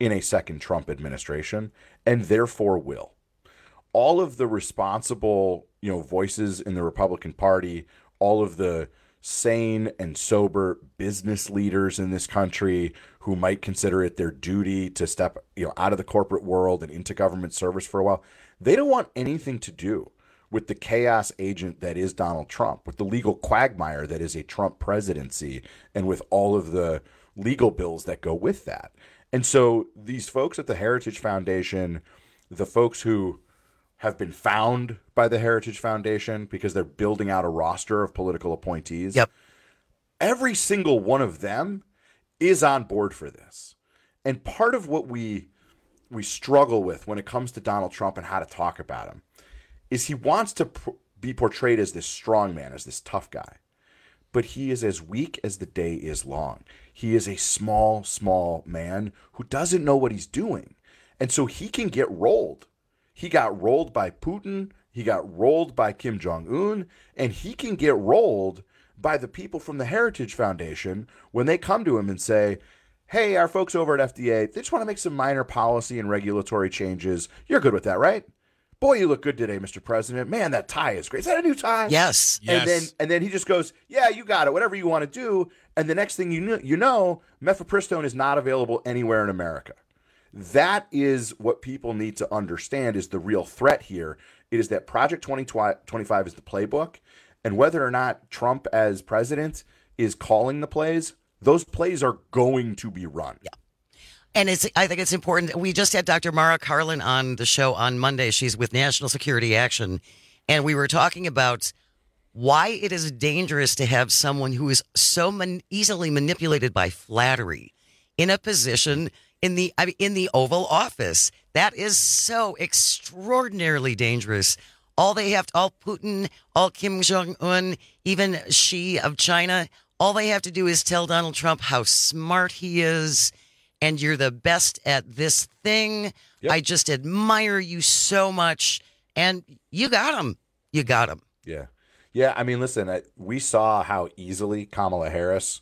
in a second Trump administration, and therefore will. All of the responsible, you know, voices in the Republican Party, all of the sane and sober business leaders in this country who might consider it their duty to step, you know, out of the corporate world and into government service for a while, they don't want anything to do with the chaos agent that is Donald Trump, with the legal quagmire that is a Trump presidency, and with all of the legal bills that go with that. And so these folks at the Heritage Foundation, the folks who have been found by the Heritage Foundation because they're building out a roster of political appointees. Yep. Every single one of them is on board for this. And part of what we we struggle with when it comes to Donald Trump and how to talk about him is he wants to pr- be portrayed as this strong man, as this tough guy. But he is as weak as the day is long. He is a small, small man who doesn't know what he's doing. And so he can get rolled. He got rolled by Putin. He got rolled by Kim Jong-un. And he can get rolled by the people from the Heritage Foundation when they come to him and say, hey, our folks over at F D A, they just want to make some minor policy and regulatory changes. You're good with that, right? Boy, you look good today, Mister President. Man, that tie is great. Is that a new tie? Yes. And Yes. then and then he just goes, yeah, you got it. Whatever you want to do. And the next thing you know, you know, mifepristone is not available anywhere in America. That is what people need to understand is the real threat here. It is that Project twenty twenty-five is the playbook. And whether or not Trump as president is calling the plays, those plays are going to be run. Yeah. And it's, I think it's important. We just had Doctor Mara Carlin on the show on Monday. She's with National Security Action. And we were talking about why it is dangerous to have someone who is so man- easily manipulated by flattery in a position in the I mean, in the Oval Office. That is so extraordinarily dangerous. All they have to, all Putin, all Kim Jong-un, even Xi of China, all they have to do is tell Donald Trump how smart he is, and you're the best at this thing. Yep. I just admire you so much. And you got him. You got him. Yeah. Yeah. I mean, listen, I, we saw how easily Kamala Harris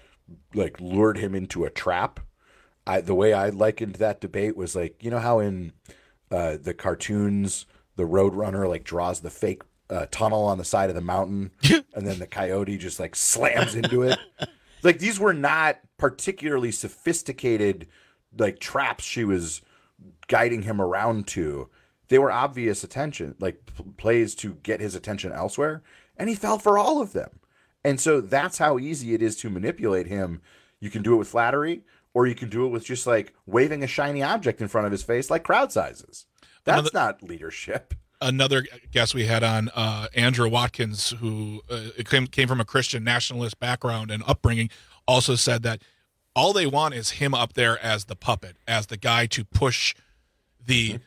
like lured him into a trap. I, the way I likened that debate was like, you know how in uh, the cartoons, the Roadrunner like draws the fake uh, tunnel on the side of the mountain and then the coyote just like slams into it. Like these were not particularly sophisticated like traps she was guiding him around to. They were obvious attention, like p- plays to get his attention elsewhere, and he fell for all of them. And so that's how easy it is to manipulate him. You can do it with flattery, or you can do it with just like waving a shiny object in front of his face like crowd sizes. That's Another- not leadership. Another guest we had on, uh, Andrew Watkins, who uh, came, came from a Christian nationalist background and upbringing, also said that all they want is him up there as the puppet, as the guy to push the mm-hmm.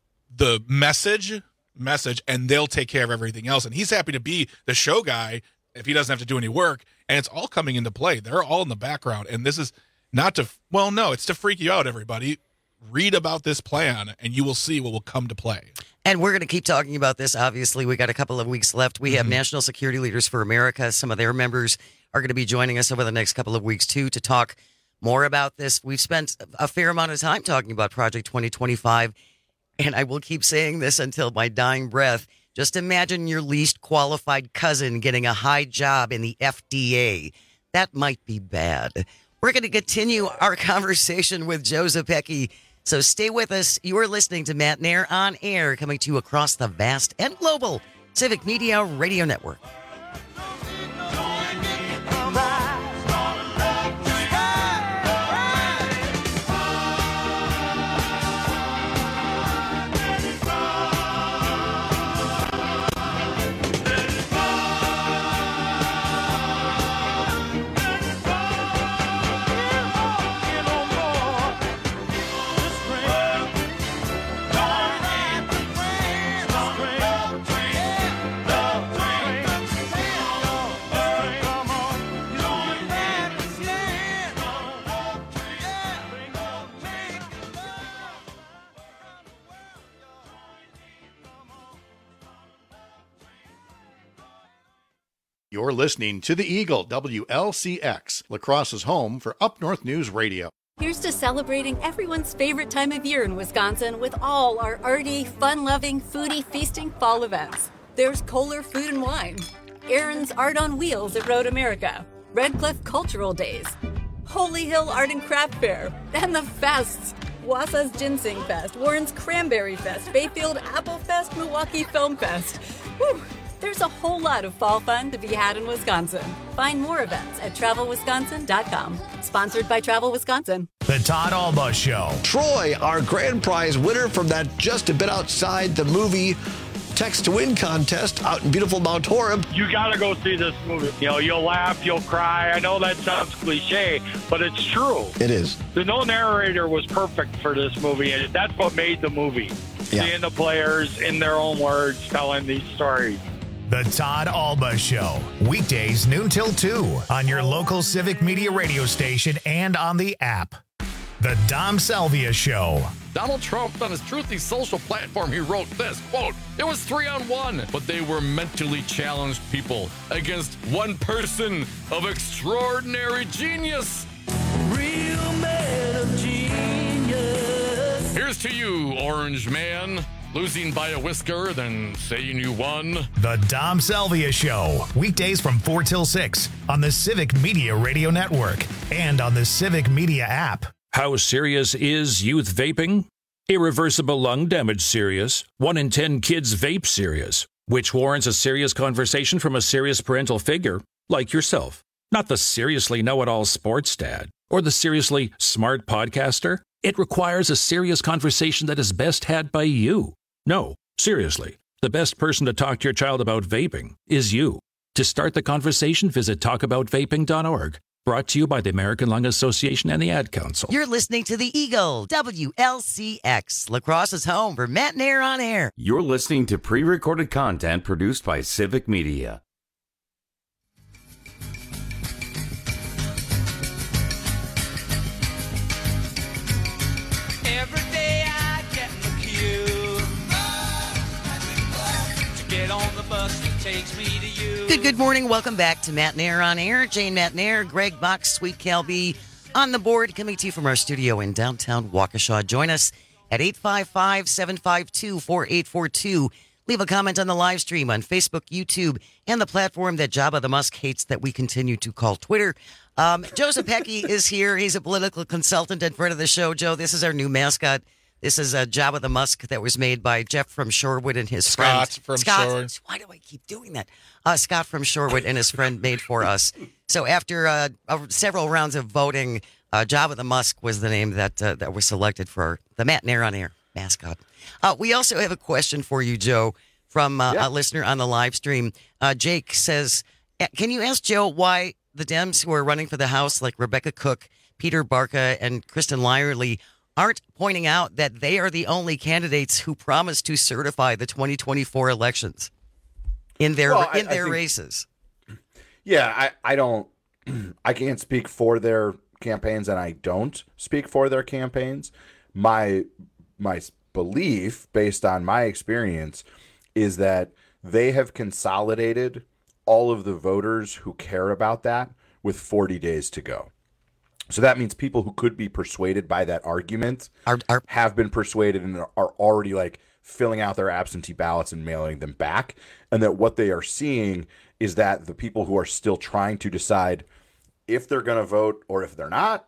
the message, message, and they'll take care of everything else. And he's happy to be the show guy if he doesn't have to do any work. And it's all coming into play. They're all in the background. And this is not to, well, no, it's to freak you out, everybody. Read about this plan, and you will see what will come to play. And we're going to keep talking about this. Obviously, we got a couple of weeks left. We have mm-hmm. National Security Leaders for America. Some of their members are going to be joining us over the next couple of weeks, too, to talk more about this. We've spent a fair amount of time talking about Project twenty twenty-five, and I will keep saying this until my dying breath. Just imagine your least qualified cousin getting a high job in the F D A. That might be bad. We're going to continue our conversation with Joe Zepecki. So stay with us. You are listening to Matt Nair on Air, coming to you across the vast and global Civic Media Radio Network. You're listening to the Eagle, W L C X, La Crosse's home for Up North News Radio. Here's to celebrating everyone's favorite time of year in Wisconsin with all our arty, fun-loving, foodie, feasting fall events. There's Kohler Food and Wine, Aaron's Art on Wheels at Road America, Red Cliff Cultural Days, Holy Hill Art and Craft Fair, and the fests. Wausau's Ginseng Fest, Warren's Cranberry Fest, Bayfield Apple Fest, Milwaukee Film Fest. Whew. There's a whole lot of fall fun to be had in Wisconsin. Find more events at travel wisconsin dot com. Sponsored by Travel Wisconsin. The Todd Alba Show. Troy, our grand prize winner from that Just a Bit Outside the Movie Text to Win contest out in beautiful Mount Horeb. You got to go see this movie. You know, you'll laugh, you'll cry. I know that sounds cliche, but it's true. It is. The no narrator was perfect for this movie, and that's what made the movie. Yeah. Seeing the players in their own words telling these stories. The Todd Alba Show. Weekdays noon till two on your local Civic Media radio station and on the app. The Dom Salvia Show. Donald Trump, on his Truthy social platform, he wrote this, quote, "It was three on one, but they were mentally challenged people against one person of extraordinary genius." Real man of genius. Here's to you, Orange Man. Losing by a whisker, then saying you won. The Dom Salvia Show. Weekdays from four till six on the Civic Media Radio Network and on the Civic Media app. How serious is youth vaping? Irreversible lung damage serious. One in ten kids vape serious, which warrants a serious conversation from a serious parental figure like yourself. Not the seriously know-it-all sports dad or the seriously smart podcaster. It requires a serious conversation that is best had by you. No, seriously, the best person to talk to your child about vaping is you. To start the conversation, visit talk about vaping dot org. Brought to you by the American Lung Association and the Ad Council. You're listening to the Eagle, W L C X, La Crosse's home for Matt Nair on Air. You're listening to pre-recorded content produced by Civic Media. Every day I get in the queue to get on the bus that takes me to you. Good, good morning. Welcome back to Matt Nair on Air. Jane Matt Nair, Greg Box, Sweet Cal B on the board, coming to you from our studio in downtown Waukesha. Join us at eight five five, seven five two, four eight four two. Leave a comment on the live stream on Facebook, YouTube, and the platform that Jabba the Musk hates that we continue to call Twitter. Um, Joe Zepecki is here. He's a political consultant in front of the show. Joe, this is our new mascot. This is a Jabba the Musk that was made by Jeff from Shorewood and his Scott friend. from Scott from Shorewood. Why do I keep doing that? Uh, Scott from Shorewood and his friend made for us. So after uh, uh, several rounds of voting, uh, Jabba the Musk was the name that uh, that was selected for the Matt Nair on Air mascot. Uh, we also have a question for you, Joe, from uh, Yeah. a listener on the live stream. Uh, Jake says, can you ask Joe why the Dems who are running for the House, like Rebecca Cook, Peter Barca, and Kristen Lyerly, aren't pointing out that they are the only candidates who promised to certify the twenty twenty-four elections in their Well, I- in I their think- races? Yeah, I, I don't, I can't speak for their campaigns, and I don't speak for their campaigns. My my belief, based on my experience, is that they have consolidated all of the voters who care about that with forty days to go. So that means people who could be persuaded by that argument are, are have been persuaded and are already like filling out their absentee ballots and mailing them back. And that what they are seeing is that the people who are still trying to decide if they're going to vote or if they're not,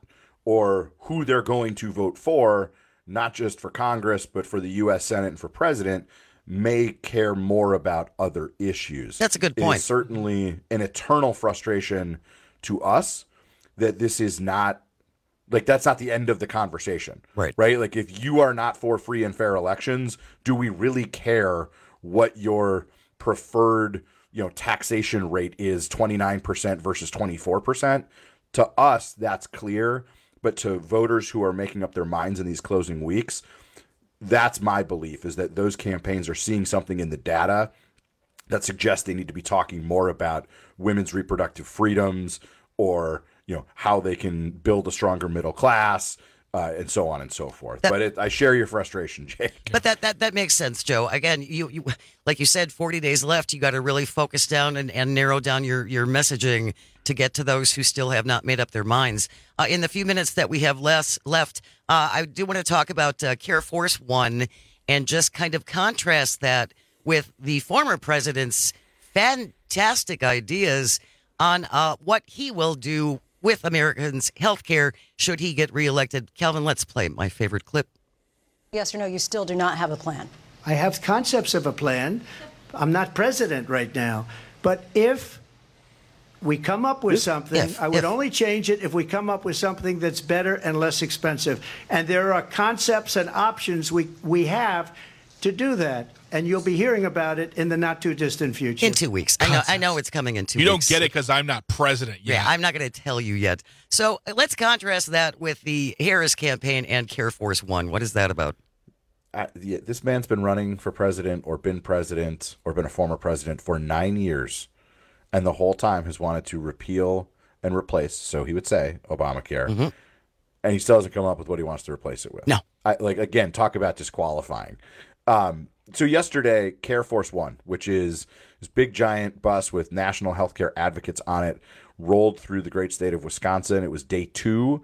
or who they're going to vote for, not just for Congress, but for the U S Senate and for president, may care more about other issues. That's a good It point. is certainly an eternal frustration to us that this is not, like, that's not the end of the conversation. Right. Right? Like, if you are not for free and fair elections, do we really care what your preferred, you know, taxation rate is, twenty-nine percent versus twenty-four percent? To us, that's clear. But to voters who are making up their minds in these closing weeks, that's my belief, is that those campaigns are seeing something in the data that suggests they need to be talking more about women's reproductive freedoms, or, you know, how they can build a stronger middle class, uh, and so on and so forth. That, but it, I share your frustration, Jake. But that, that, that makes sense, Joe. Again, you, you like you said, forty days left. You got to really focus down and, and narrow down your, your messaging to get to those who still have not made up their minds. Uh, in the few minutes that we have less left, uh, I do want to talk about uh, Care Force One and just kind of contrast that with the former president's fantastic ideas on uh, what he will do with Americans' health care should he get reelected. Calvin, let's play my favorite clip. Yes or no, you still do not have a plan? I have concepts of a plan. I'm not president right now. But if we come up with something, if, I would if. only change it if we come up with something that's better and less expensive. And there are concepts and options we, we have to do that. And you'll be hearing about it in the not too distant future. In two weeks. I know I know it's coming in two you weeks. You don't get it because I'm not president yet. Yeah, I'm not going to tell you yet. So let's contrast that with the Harris campaign and Care Force One. What is that about? Uh, the, this man's been running for president or been president or been a former president for nine years. And the whole time has wanted to repeal and replace, so he would say, Obamacare. Mm-hmm. And he still hasn't come up with what he wants to replace it with. No. I, like, again, talk about disqualifying. Um, so yesterday, Care Force One, which is this big giant bus with national healthcare advocates on it, rolled through the great state of Wisconsin. It was day two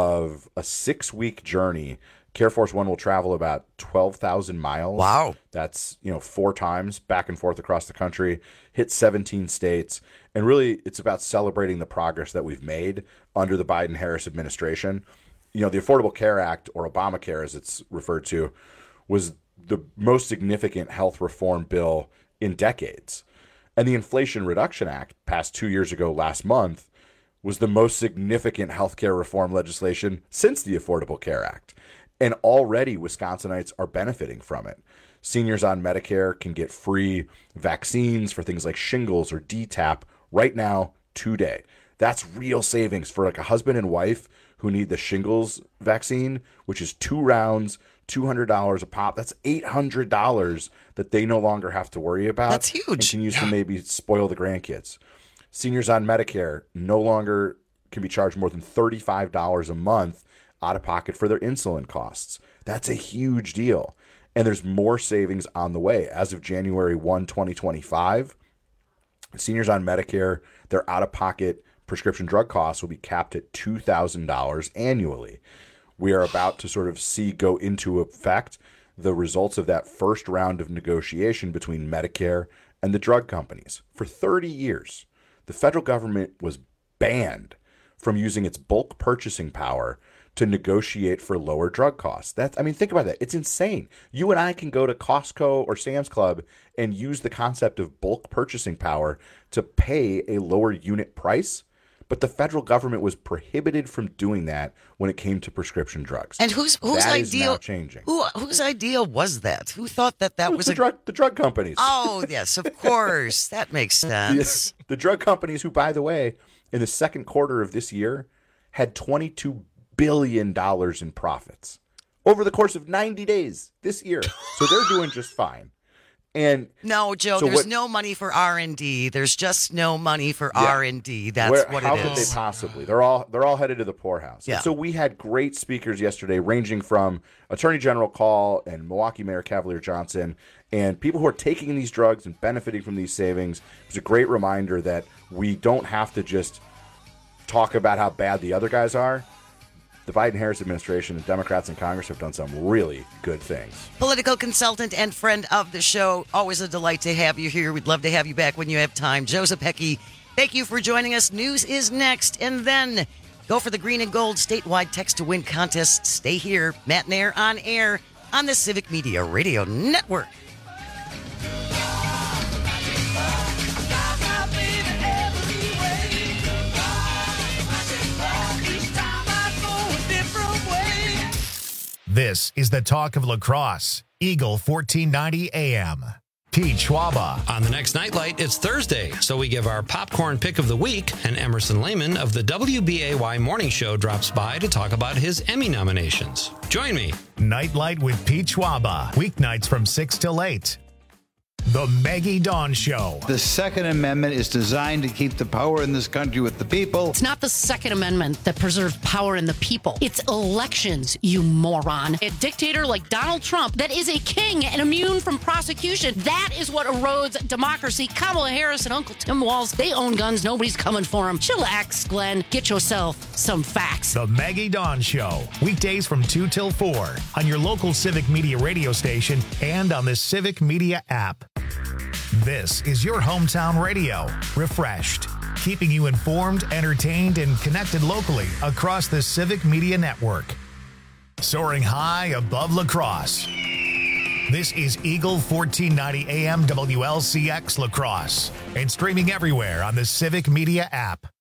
of a six-week journey. Care Force One will travel about twelve thousand miles. Wow. That's, you know, four times back and forth across the country, hit seventeen states. And really, it's about celebrating the progress that we've made under the Biden-Harris administration. You know, the Affordable Care Act, or Obamacare as it's referred to, was the most significant health reform bill in decades. And the Inflation Reduction Act, passed two years ago last month, was the most significant healthcare reform legislation since the Affordable Care Act. And already Wisconsinites are benefiting from it. Seniors on Medicare can get free vaccines for things like shingles or D TAP right now, today. That's real savings for like a husband and wife who need the shingles vaccine, which is two rounds, two hundred dollars a pop. That's eight hundred dollars that they no longer have to worry about. That's huge. And can use yeah. to maybe spoil the grandkids. Seniors on Medicare no longer can be charged more than thirty-five dollars a month out of pocket for their insulin costs. That's a huge deal. And there's more savings on the way. As of January first, twenty twenty-five, seniors on Medicare, their out-of-pocket prescription drug costs will be capped at two thousand dollars annually. We are about to sort of see go into effect the results of that first round of negotiation between Medicare and the drug companies. For thirty years, the federal government was banned from using its bulk purchasing power to negotiate for lower drug costs. That's, I mean, think about that. It's insane. You and I can go to Costco or Sam's Club and use the concept of bulk purchasing power to pay a lower unit price. But the federal government was prohibited from doing that when it came to prescription drugs. And whose whose that idea? Is now changing. Who whose idea was that? Who thought that that It was the a drug the drug companies? Oh yes, of course, that makes sense. Yes. The drug companies, who, by the way, in the second quarter of this year, had twenty-two billion dollars in profits over the course of ninety days this year. So they're doing just fine. And no, Joe, so there's what, no money for R and D. There's just no money for yeah. R and D. That's Where, what how it could is. they possibly? They're all they're all headed to the poorhouse. Yeah. And so we had great speakers yesterday, ranging from Attorney General Call and Milwaukee Mayor Cavalier Johnson, and people who are taking these drugs and benefiting from these savings. It was a great reminder that we don't have to just talk about how bad the other guys are. The Biden-Harris administration and Democrats in Congress have done some really good things. Political consultant and friend of the show. Always a delight to have you here. We'd love to have you back when you have time. Joe Zepecki, thank you for joining us. News is next. And then go for the green and gold statewide text to win contest. Stay here. Matt Nair on air on the Civic Media Radio Network. This is the talk of lacrosse. Eagle fourteen ninety A M. Pete Schwaba. On the next Nightlight, it's Thursday, so we give our popcorn pick of the week, and Emerson Lehman of the W B A Y Morning Show drops by to talk about his Emmy nominations. Join me. Nightlight with Pete Schwaba. Weeknights from six till eight. The Maggie Dawn Show. The Second Amendment is designed to keep the power in this country with the people. It's not the Second Amendment that preserves power in the people. It's elections, you moron. A dictator like Donald Trump that is a king and immune from prosecution. That is what erodes democracy. Kamala Harris and Uncle Tim Walz, they own guns. Nobody's coming for them. Chillax, Glenn. Get yourself some facts. The Maggie Dawn Show. Weekdays from two till four on your local Civic Media radio station and on the Civic Media app. This is your hometown radio, refreshed, keeping you informed, entertained, and connected locally across the Civic Media Network. Soaring high above La Crosse. This is Eagle fourteen ninety A M W L C X La Crosse and streaming everywhere on the Civic Media app.